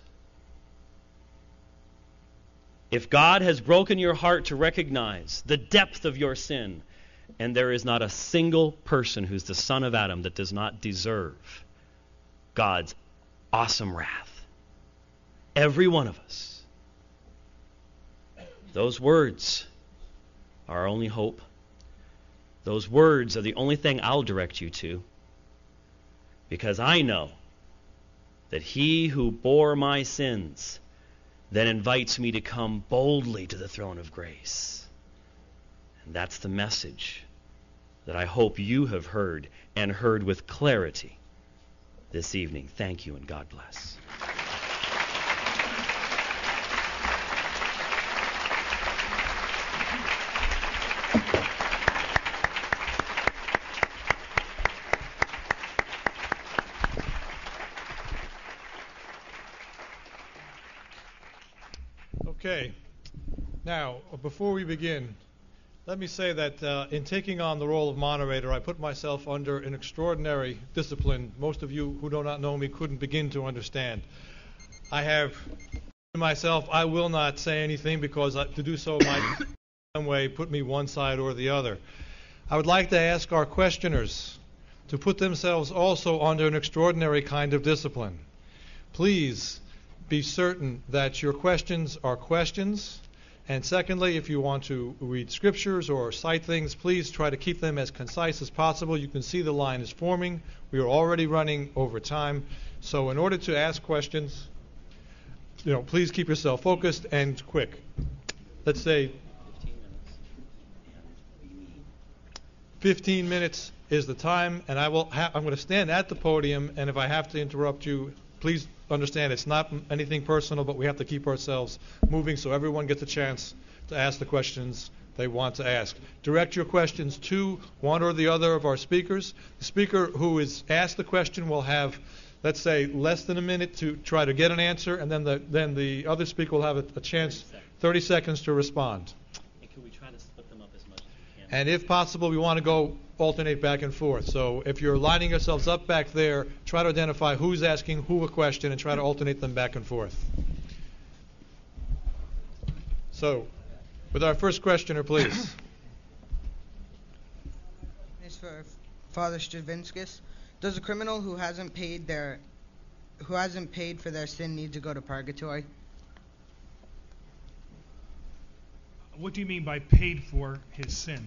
if God has broken your heart to recognize the depth of your sin, and there is not a single person who's the son of Adam that does not deserve God's awesome wrath. Every one of us. Those words are our only hope. Those words are the only thing I'll direct you to, because I know that he who bore my sins then invites me to come boldly to the throne of grace. And that's the message that I hope you have heard, and heard with clarity this evening. Thank you, and God bless. Okay. Now, before we begin, let me say that in taking on the role of moderator, I put myself under an extraordinary discipline most of you who do not know me couldn't begin to understand. I have to myself, I will not say anything, because to do so might in some way put me one side or the other. I would like to ask our questioners to put themselves also under an extraordinary kind of discipline. Please be certain that your questions are questions. And secondly, if you want to read scriptures or cite things, please try to keep them as concise as possible. You can see the line is forming. We are already running over time. So in order to ask questions, please keep yourself focused and quick. Let's say 15 minutes is the time, and I'm going to stand at the podium, and if I have to interrupt you, please understand it's not anything personal, but we have to keep ourselves moving so everyone gets a chance to ask the questions they want to ask. Direct your questions to one or the other of our speakers. The speaker who is asked the question will have, let's say, less than a minute to try to get an answer, and then the other speaker will have a chance, 30 seconds to respond. And can we try to split them up as much as we can? And if possible, we want to go alternate back and forth. So if you're lining yourselves up back there, try to identify who's asking who a question and try to alternate them back and forth. So, with our first questioner, please. Is for Father Stravinskas. Does a criminal who hasn't paid for their sin need to go to purgatory? What do you mean by paid for his sin?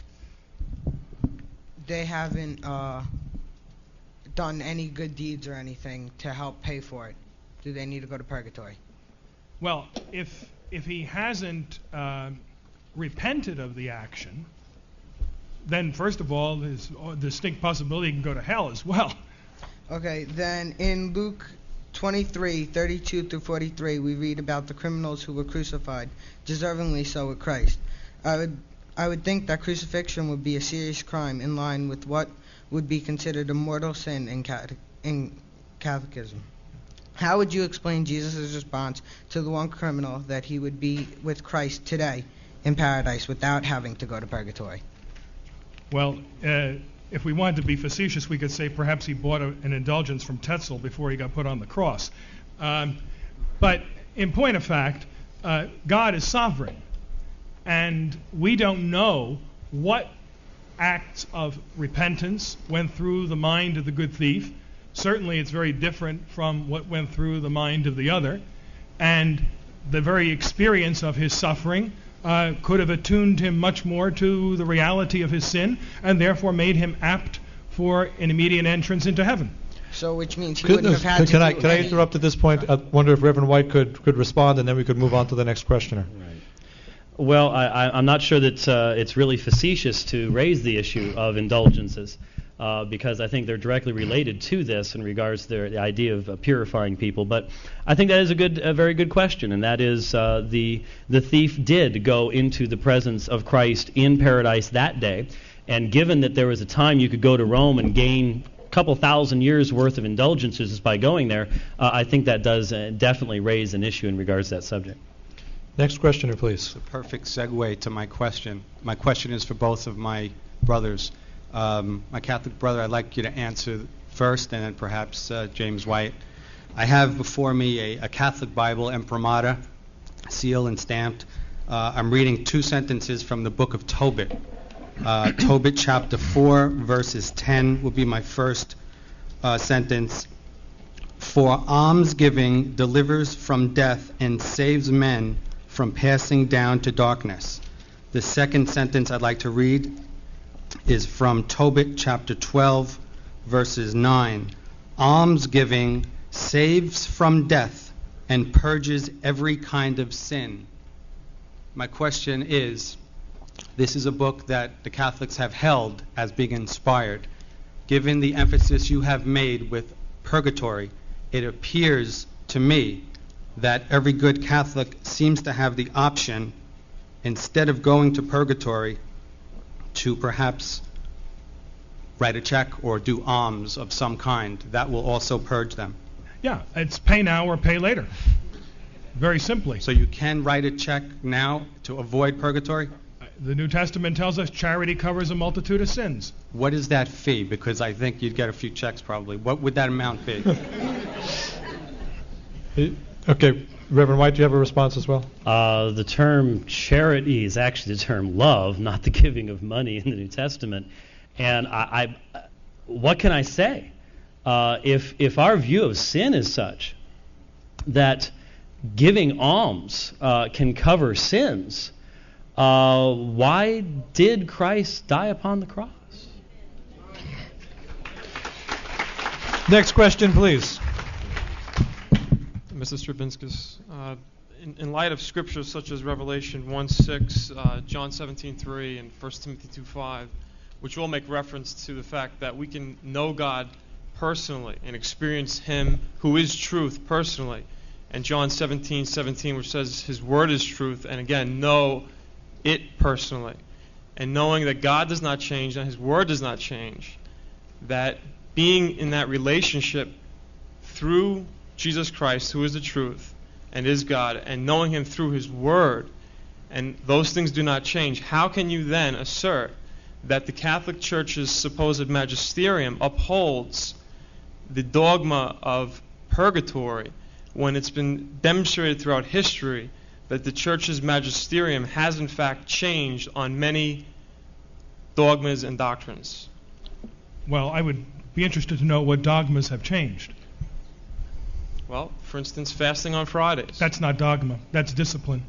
They haven't done any good deeds or anything to help pay for it. Do they need to go to purgatory? Well, if he hasn't repented of the action, then first of all, there's a distinct possibility he can go to hell as well. Okay, then in Luke 23:32-43, we read about the criminals who were crucified, deservingly so with Christ. I would think that crucifixion would be a serious crime in line with what would be considered a mortal sin in Catholicism. How would you explain Jesus' response to the one criminal that he would be with Christ today in paradise without having to go to purgatory? Well, if we wanted to be facetious, we could say perhaps he bought an indulgence from Tetzel before he got put on the cross. But in point of fact, God is sovereign, and we don't know what acts of repentance went through the mind of the good thief. Certainly it's very different from what went through the mind of the other, and the very experience of his suffering could have attuned him much more to the reality of his sin, and therefore made him apt for an immediate entrance into heaven. So, which means he wouldn't have had to Can I interrupt at this point? I wonder if Reverend White could respond, and then we could move on to the next questioner. Right. Well, I'm not sure that it's really facetious to raise the issue of indulgences, because I think they're directly related to this in regards to the idea of purifying people. But I think that is a very good question, and that is the thief did go into the presence of Christ in paradise that day, and given that there was a time you could go to Rome and gain a couple thousand years worth of indulgences by going there, I think that does definitely raise an issue in regards to that subject. Next questioner, please. It's a perfect segue to my question. My question is for both of my brothers. My Catholic brother, I'd like you to answer first, and then perhaps James White. I have before me a Catholic Bible, Imprimatur, sealed and stamped. I'm reading two sentences from the book of Tobit. Tobit chapter 4, verses 10 will be my first sentence. For almsgiving delivers from death and saves men from passing down to darkness. The second sentence I'd like to read is from Tobit chapter 12, verses 9. Almsgiving saves from death and purges every kind of sin. My question is, this is a book that the Catholics have held as being inspired. Given the emphasis you have made with purgatory, it appears to me that every good Catholic seems to have the option, instead of going to purgatory, to perhaps write a check or do alms of some kind. That will also purge them. Yeah, it's pay now or pay later. Very simply. So you can write a check now to avoid purgatory? The New Testament tells us charity covers a multitude of sins. What is that fee? Because I think you'd get a few checks probably. What would that amount be? Okay, Reverend White, do you have a response as well? The term charity is actually the term love, not the giving of money in the New Testament. And I what can I say? If our view of sin is such that giving alms can cover sins, why did Christ die upon the cross? Next question, please. Mr. Stravinskas, in light of scriptures such as Revelation 1:6, John 17:3, and 1 Timothy 2:5, which all make reference to the fact that we can know God personally and experience Him who is truth personally, and John 17:17, which says His word is truth, and again, know it personally, and knowing that God does not change and His word does not change, that being in that relationship through Jesus Christ, who is the truth and is God, and knowing Him through His word, and those things do not change, how can you then assert that the Catholic Church's supposed magisterium upholds the dogma of purgatory when it's been demonstrated throughout history that the Church's magisterium has in fact changed on many dogmas and doctrines? Well, I would be interested to know what dogmas have changed. Well, for instance, fasting on Fridays. That's not dogma. That's discipline.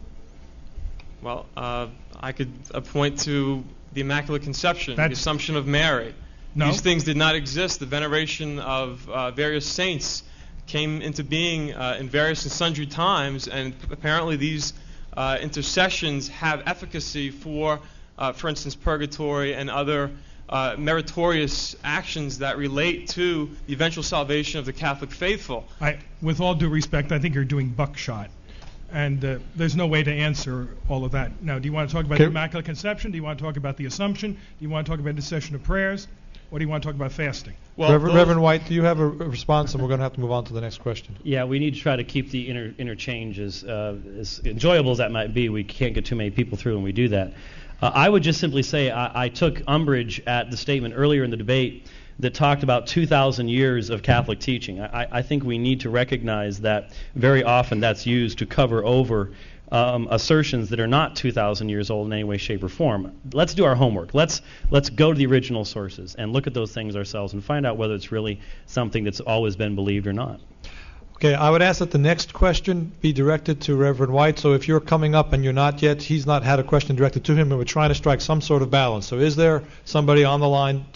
Well, I could point to the Immaculate Conception, the That's- Assumption of Mary. No. These things did not exist. The veneration of various saints came into being in various and sundry times, and apparently these intercessions have efficacy for instance, purgatory and other meritorious actions that relate to the eventual salvation of the Catholic faithful. With all due respect, I think you're doing buckshot. And there's no way to answer all of that. Now, do you want to talk about the Immaculate Conception? Do you want to talk about the Assumption? Do you want to talk about intercession of prayers? Or do you want to talk about fasting? Well, Reverend White, do you have a response? And we're going to have to move on to the next question. Yeah, we need to try to keep the interchange as enjoyable as that might be. We can't get too many people through when we do that. I would just simply say I took umbrage at the statement earlier in the debate that talked about 2,000 years of Catholic teaching. I think we need to recognize that very often that's used to cover over assertions that are not 2,000 years old in any way, shape, or form. Let's do our homework. Let's go to the original sources and look at those things ourselves and find out whether it's really something that's always been believed or not. Okay, I would ask that the next question be directed to Reverend White. So if you're coming up and you're not yet, he's not had a question directed to him, and we're trying to strike some sort of balance. So is there somebody on the line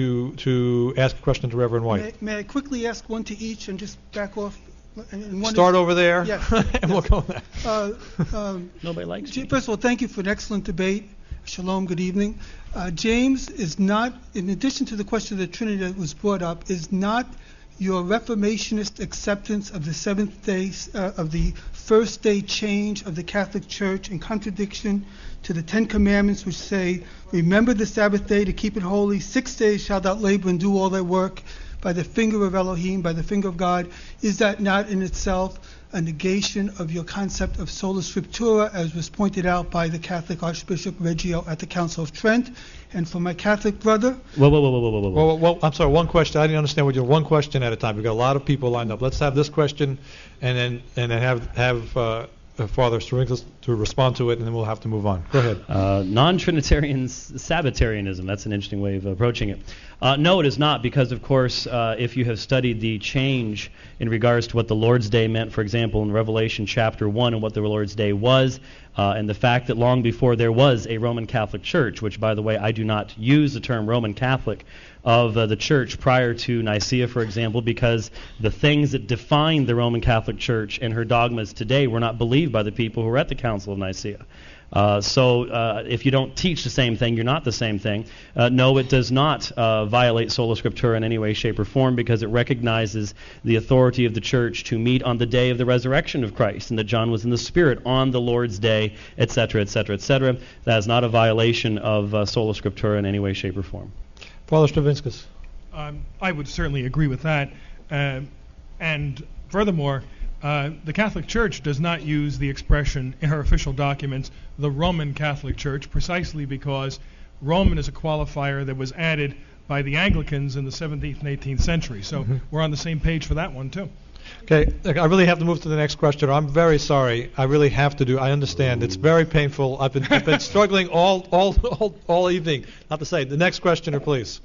to ask a question to Reverend White? May I quickly ask one to each and just back off? And one Start over there, Yes. and we'll go there. Nobody likes me. First of all, thank you for an excellent debate. Shalom, good evening. James is not, in addition to the question of the Trinity that was brought up, is not your Reformationist acceptance of the seventh day, of the first day change of the Catholic Church in contradiction to the Ten Commandments, which say, remember the Sabbath day to keep it holy. 6 days shalt thou labor and do all thy work by the finger of Elohim, by the finger of God. Is that not in itself a negation of your concept of sola scriptura, as was pointed out by the Catholic Archbishop Reggio at the Council of Trent? And for my Catholic brother... Whoa. Well, I'm sorry, one question. I didn't understand what you're... One question at a time. We've got a lot of people lined up. Let's have this question and then have Father Stringles to respond to it, and then we'll have to move on. Go ahead. Non-Trinitarian Sabbatarianism, that's an interesting way of approaching it. No, it is not, because, of course, if you have studied the change in regards to what the Lord's Day meant, for example, in Revelation chapter 1 and what the Lord's Day was, and the fact that long before there was a Roman Catholic Church, which, by the way, I do not use the term Roman Catholic of the Church prior to Nicaea, for example, because the things that define the Roman Catholic Church and her dogmas today were not believed by the people who were at the Council of Nicaea. So if you don't teach the same thing, you're not the same thing. No, it does not violate sola scriptura in any way, shape, or form, because it recognizes the authority of the Church to meet on the day of the resurrection of Christ, and that John was in the Spirit on the Lord's Day, etc., etc., etc. That is not a violation of sola scriptura in any way, shape, or form. Father Stravinskas. I would certainly agree with that. And furthermore, the Catholic Church does not use the expression in her official documents, the Roman Catholic Church, precisely because Roman is a qualifier that was added by the Anglicans in the 17th and 18th century. So we're on the same page for that one, too. Okay, I really have to move to the next question. I'm very sorry. I really have to do. I understand. It's very painful. I've been struggling all evening. Not to say. The next questioner, please.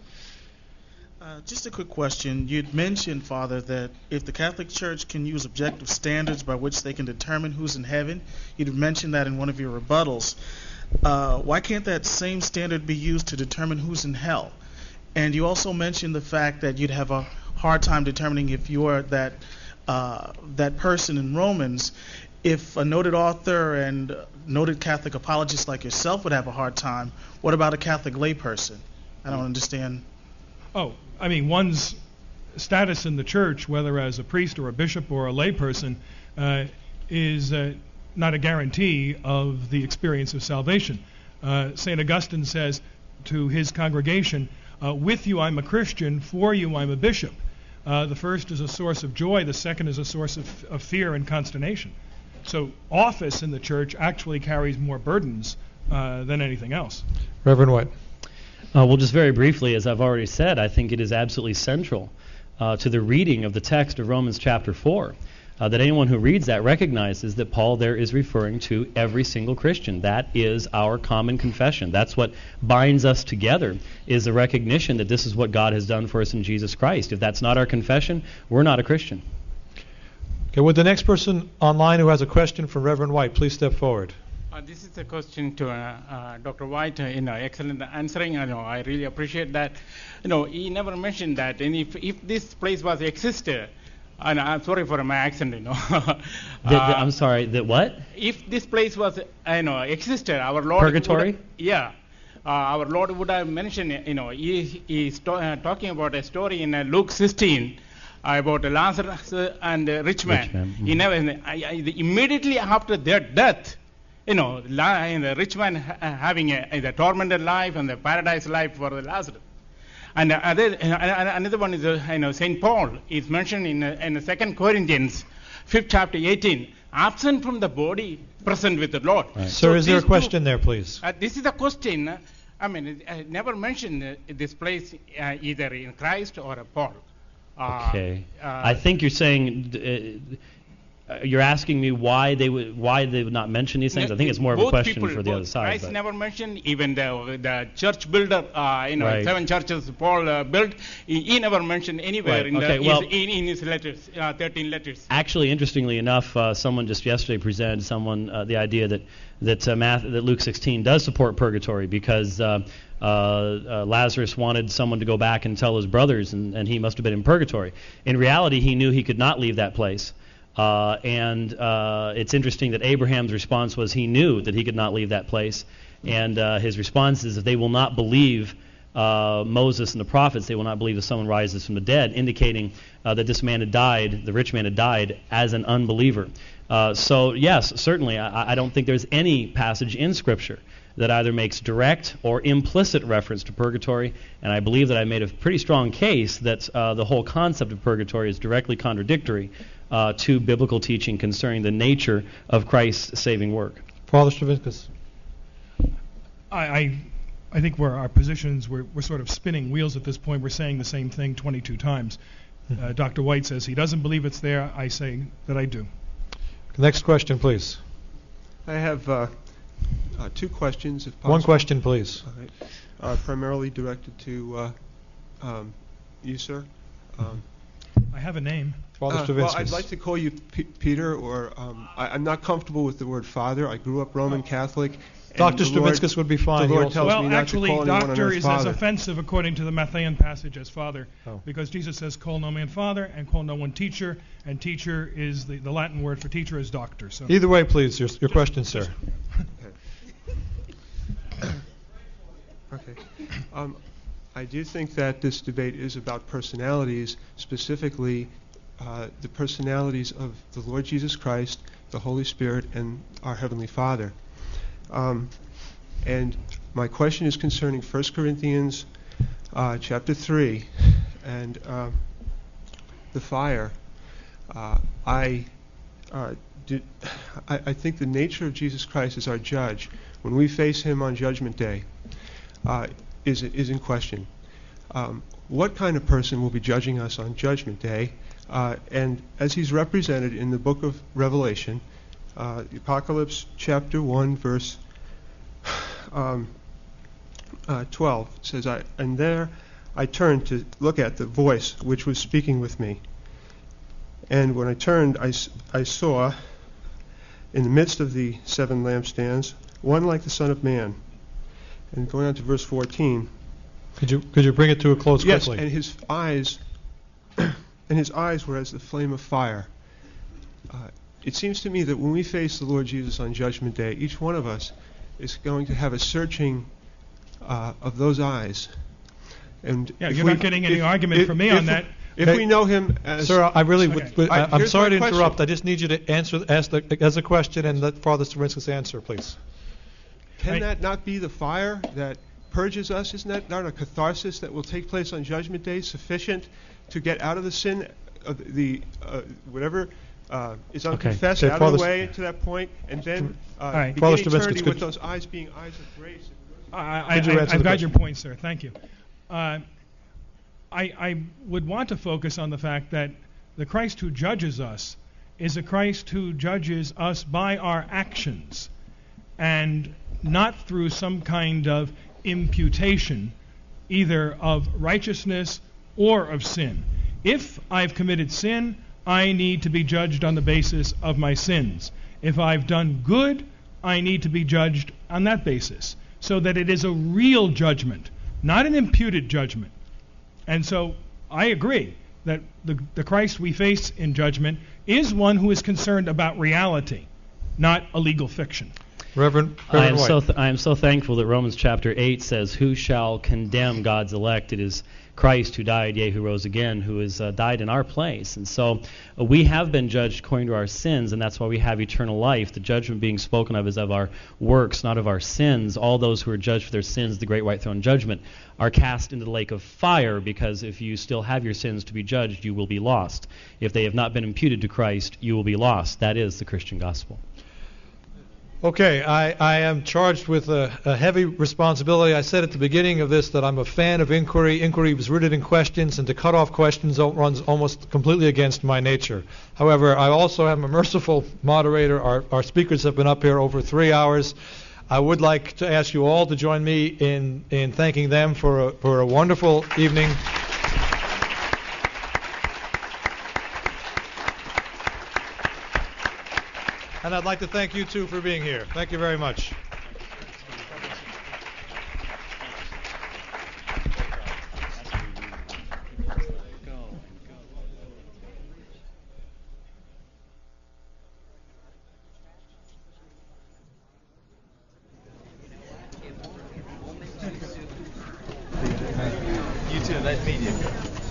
Just a quick question. You'd mentioned, Father, that if the Catholic Church can use objective standards by which they can determine who's in heaven, you'd mentioned that in one of your rebuttals. Why can't that same standard be used to determine who's in hell? And you also mentioned the fact that you'd have a hard time determining if you're that person in Romans. If a noted author and noted Catholic apologist like yourself would have a hard time, what about a Catholic layperson? I don't understand. Oh, I mean, one's status in the Church, whether as a priest or a bishop or a layperson, is not a guarantee of the experience of salvation. St. Augustine says to his congregation, with you I'm a Christian, for you I'm a bishop. The first is a source of joy, the second is a source of fear and consternation. So office in the Church actually carries more burdens than anything else. Reverend White. Well, just very briefly, as I've already said, I think it is absolutely central to the reading of the text of Romans chapter 4. That anyone who reads that recognizes that Paul there is referring to every single Christian. That is our common confession. That's what binds us together, is the recognition that this is what God has done for us in Jesus Christ. If that's not our confession, we're not a Christian. Okay, would the next person online who has a question for Reverend White please step forward? This is a question to Dr. White. Excellent answering. I really appreciate that. He never mentioned that. And if this place was existed, and I'm sorry for my accent. I'm sorry. That what? If this place was, existed, our Lord. Purgatory. Our Lord would have mentioned. He's talking about a story in Luke 16. About Lazarus and the rich man. Mm-hmm. He never immediately after their death. The rich man having the tormented life and the paradise life for the Lazarus. And another one is Saint Paul is mentioned in 2 Corinthians 5th chapter 18. Absent from the body, present with the Lord. Right. Sir, is there a question there, please? This is a question. I never mentioned this place either in Christ or Paul. Okay. I think you're saying. You're asking me why they would not mention these things. I think it's more of a question for the other side. Christ never mentioned, even the church builder, Right. 7 churches Paul built. He never mentioned anywhere Right. in his letters, 13 letters. Actually, interestingly enough, someone just yesterday presented the idea that Luke 16 does support purgatory because Lazarus wanted someone to go back and tell his brothers, and he must have been in purgatory. In reality, he knew he could not leave that place. And it's interesting that Abraham's response was he knew that he could not leave that place. And his response is, if they will not believe Moses and the prophets, they will not believe that someone rises from the dead, indicating that this man had died, the rich man had died as an unbeliever. So yes, certainly, I don't think there's any passage in Scripture that either makes direct or implicit reference to purgatory, and I believe that I made a pretty strong case that the whole concept of purgatory is directly contradictory to biblical teaching concerning the nature of Christ's saving work. Father Stravinskas. I think our positions, we're sort of spinning wheels at this point. We're saying the same thing 22 times. Dr. White says he doesn't believe it's there. I say that I do. Next question, please. I have 2 questions, if possible. One question, please. All right. Primarily directed to you, sir. I have a name. Father Stravinskas. Well, I'd like to call you Peter, or I'm not comfortable with the word father. I grew up Roman Catholic. Dr. Stravinskas would be fine. The Lord tells me not actually, to call anyone on doctor earth is father. as offensive according to the Matthean passage as father, because Jesus says, "Call no man father, and call no one teacher," and teacher is the Latin word for teacher is doctor. So either way, please, your question, sir. Okay. I do think that this debate is about personalities, specifically the personalities of the Lord Jesus Christ, the Holy Spirit, and our Heavenly Father. And my question is concerning 1 Corinthians chapter 3 and the fire. I think the nature of Jesus Christ as our judge, when we face Him on Judgment Day, is in question. What kind of person will be judging us on Judgment Day? And as He's represented in the book of Revelation, Apocalypse chapter 1, verse 12 says, "And there I turned to look at the voice which was speaking with me. And when I turned, I saw in the midst of the 7 lampstands one like the Son of Man." And going on to verse 14. Could you bring it to a close quickly? Yes, and his eyes were as the flame of fire. It seems to me that when we face the Lord Jesus on Judgment Day, each one of us is going to have a searching of those eyes. And you're not getting any argument from me on that. If we know Him as... Sir, I really would... I'm sorry to interrupt. Question. I just need you to ask as a question and let Father Stravinskas answer, please. Can that not be the fire that purges us? Isn't that not a catharsis that will take place on Judgment Day sufficient to get out of the sin of the whatever is unconfessed out of the way to that point, and then begin eternity with those eyes being eyes of grace and mercy? Could you answer the I've got your question? point, sir. Thank you. I would want to focus on the fact that the Christ who judges us is a Christ who judges us by our actions and not through some kind of imputation, either of righteousness or of sin. If I've committed sin, I need to be judged on the basis of my sins. If I've done good, I need to be judged on that basis, so that it is a real judgment, not an imputed judgment. And so I agree that the Christ we face in judgment is one who is concerned about reality, not a legal fiction. Reverend I White. am so thankful that Romans chapter 8 says, "Who shall condemn God's elect? It is Christ who died, yea, who rose again, who has died in our place." And so we have been judged according to our sins, and that's why we have eternal life. The judgment being spoken of is of our works, not of our sins. All those who are judged for their sins, the great white throne judgment, are cast into the lake of fire, because if you still have your sins to be judged, you will be lost. If they have not been imputed to Christ, you will be lost. That is the Christian gospel. Okay, I am charged with a heavy responsibility. I said at the beginning of this that I'm a fan of inquiry. Inquiry is rooted in questions, and to cut off questions runs almost completely against my nature. However, I also am a merciful moderator. Our speakers have been up here over 3 hours. I would like to ask you all to join me in thanking them for a wonderful evening. And I'd like to thank you, too, for being here. Thank you very much. You too. Nice meeting you.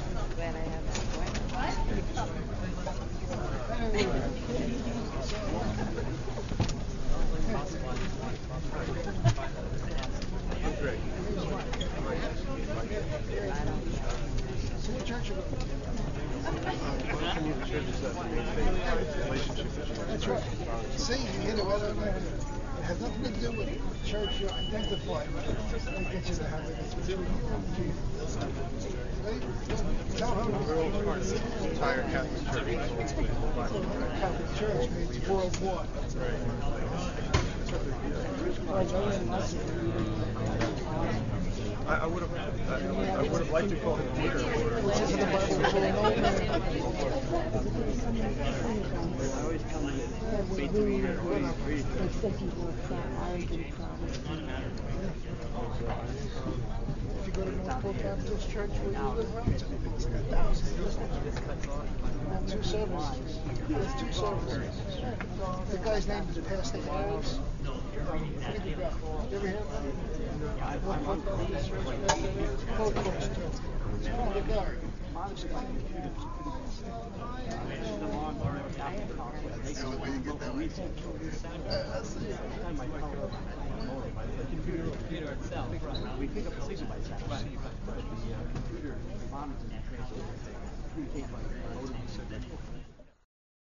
See, you hit it right on there. It has nothing to do with the church you identify with. They get you to have it. Tell her the entire Catholic Church means worldwide. That's right. I would have liked to call him Peter. If you go to Northport Baptist Church where you live, it's like 1,000. Two services. There's two services. The guy's name is Pastor Harris. You ever hear of him? Northport Baptist Church, Pastor Harris. Both close to him. Small guy. Computer itself. We pick up the signal by satellite. The computer monitors and translates. Communicates by modem.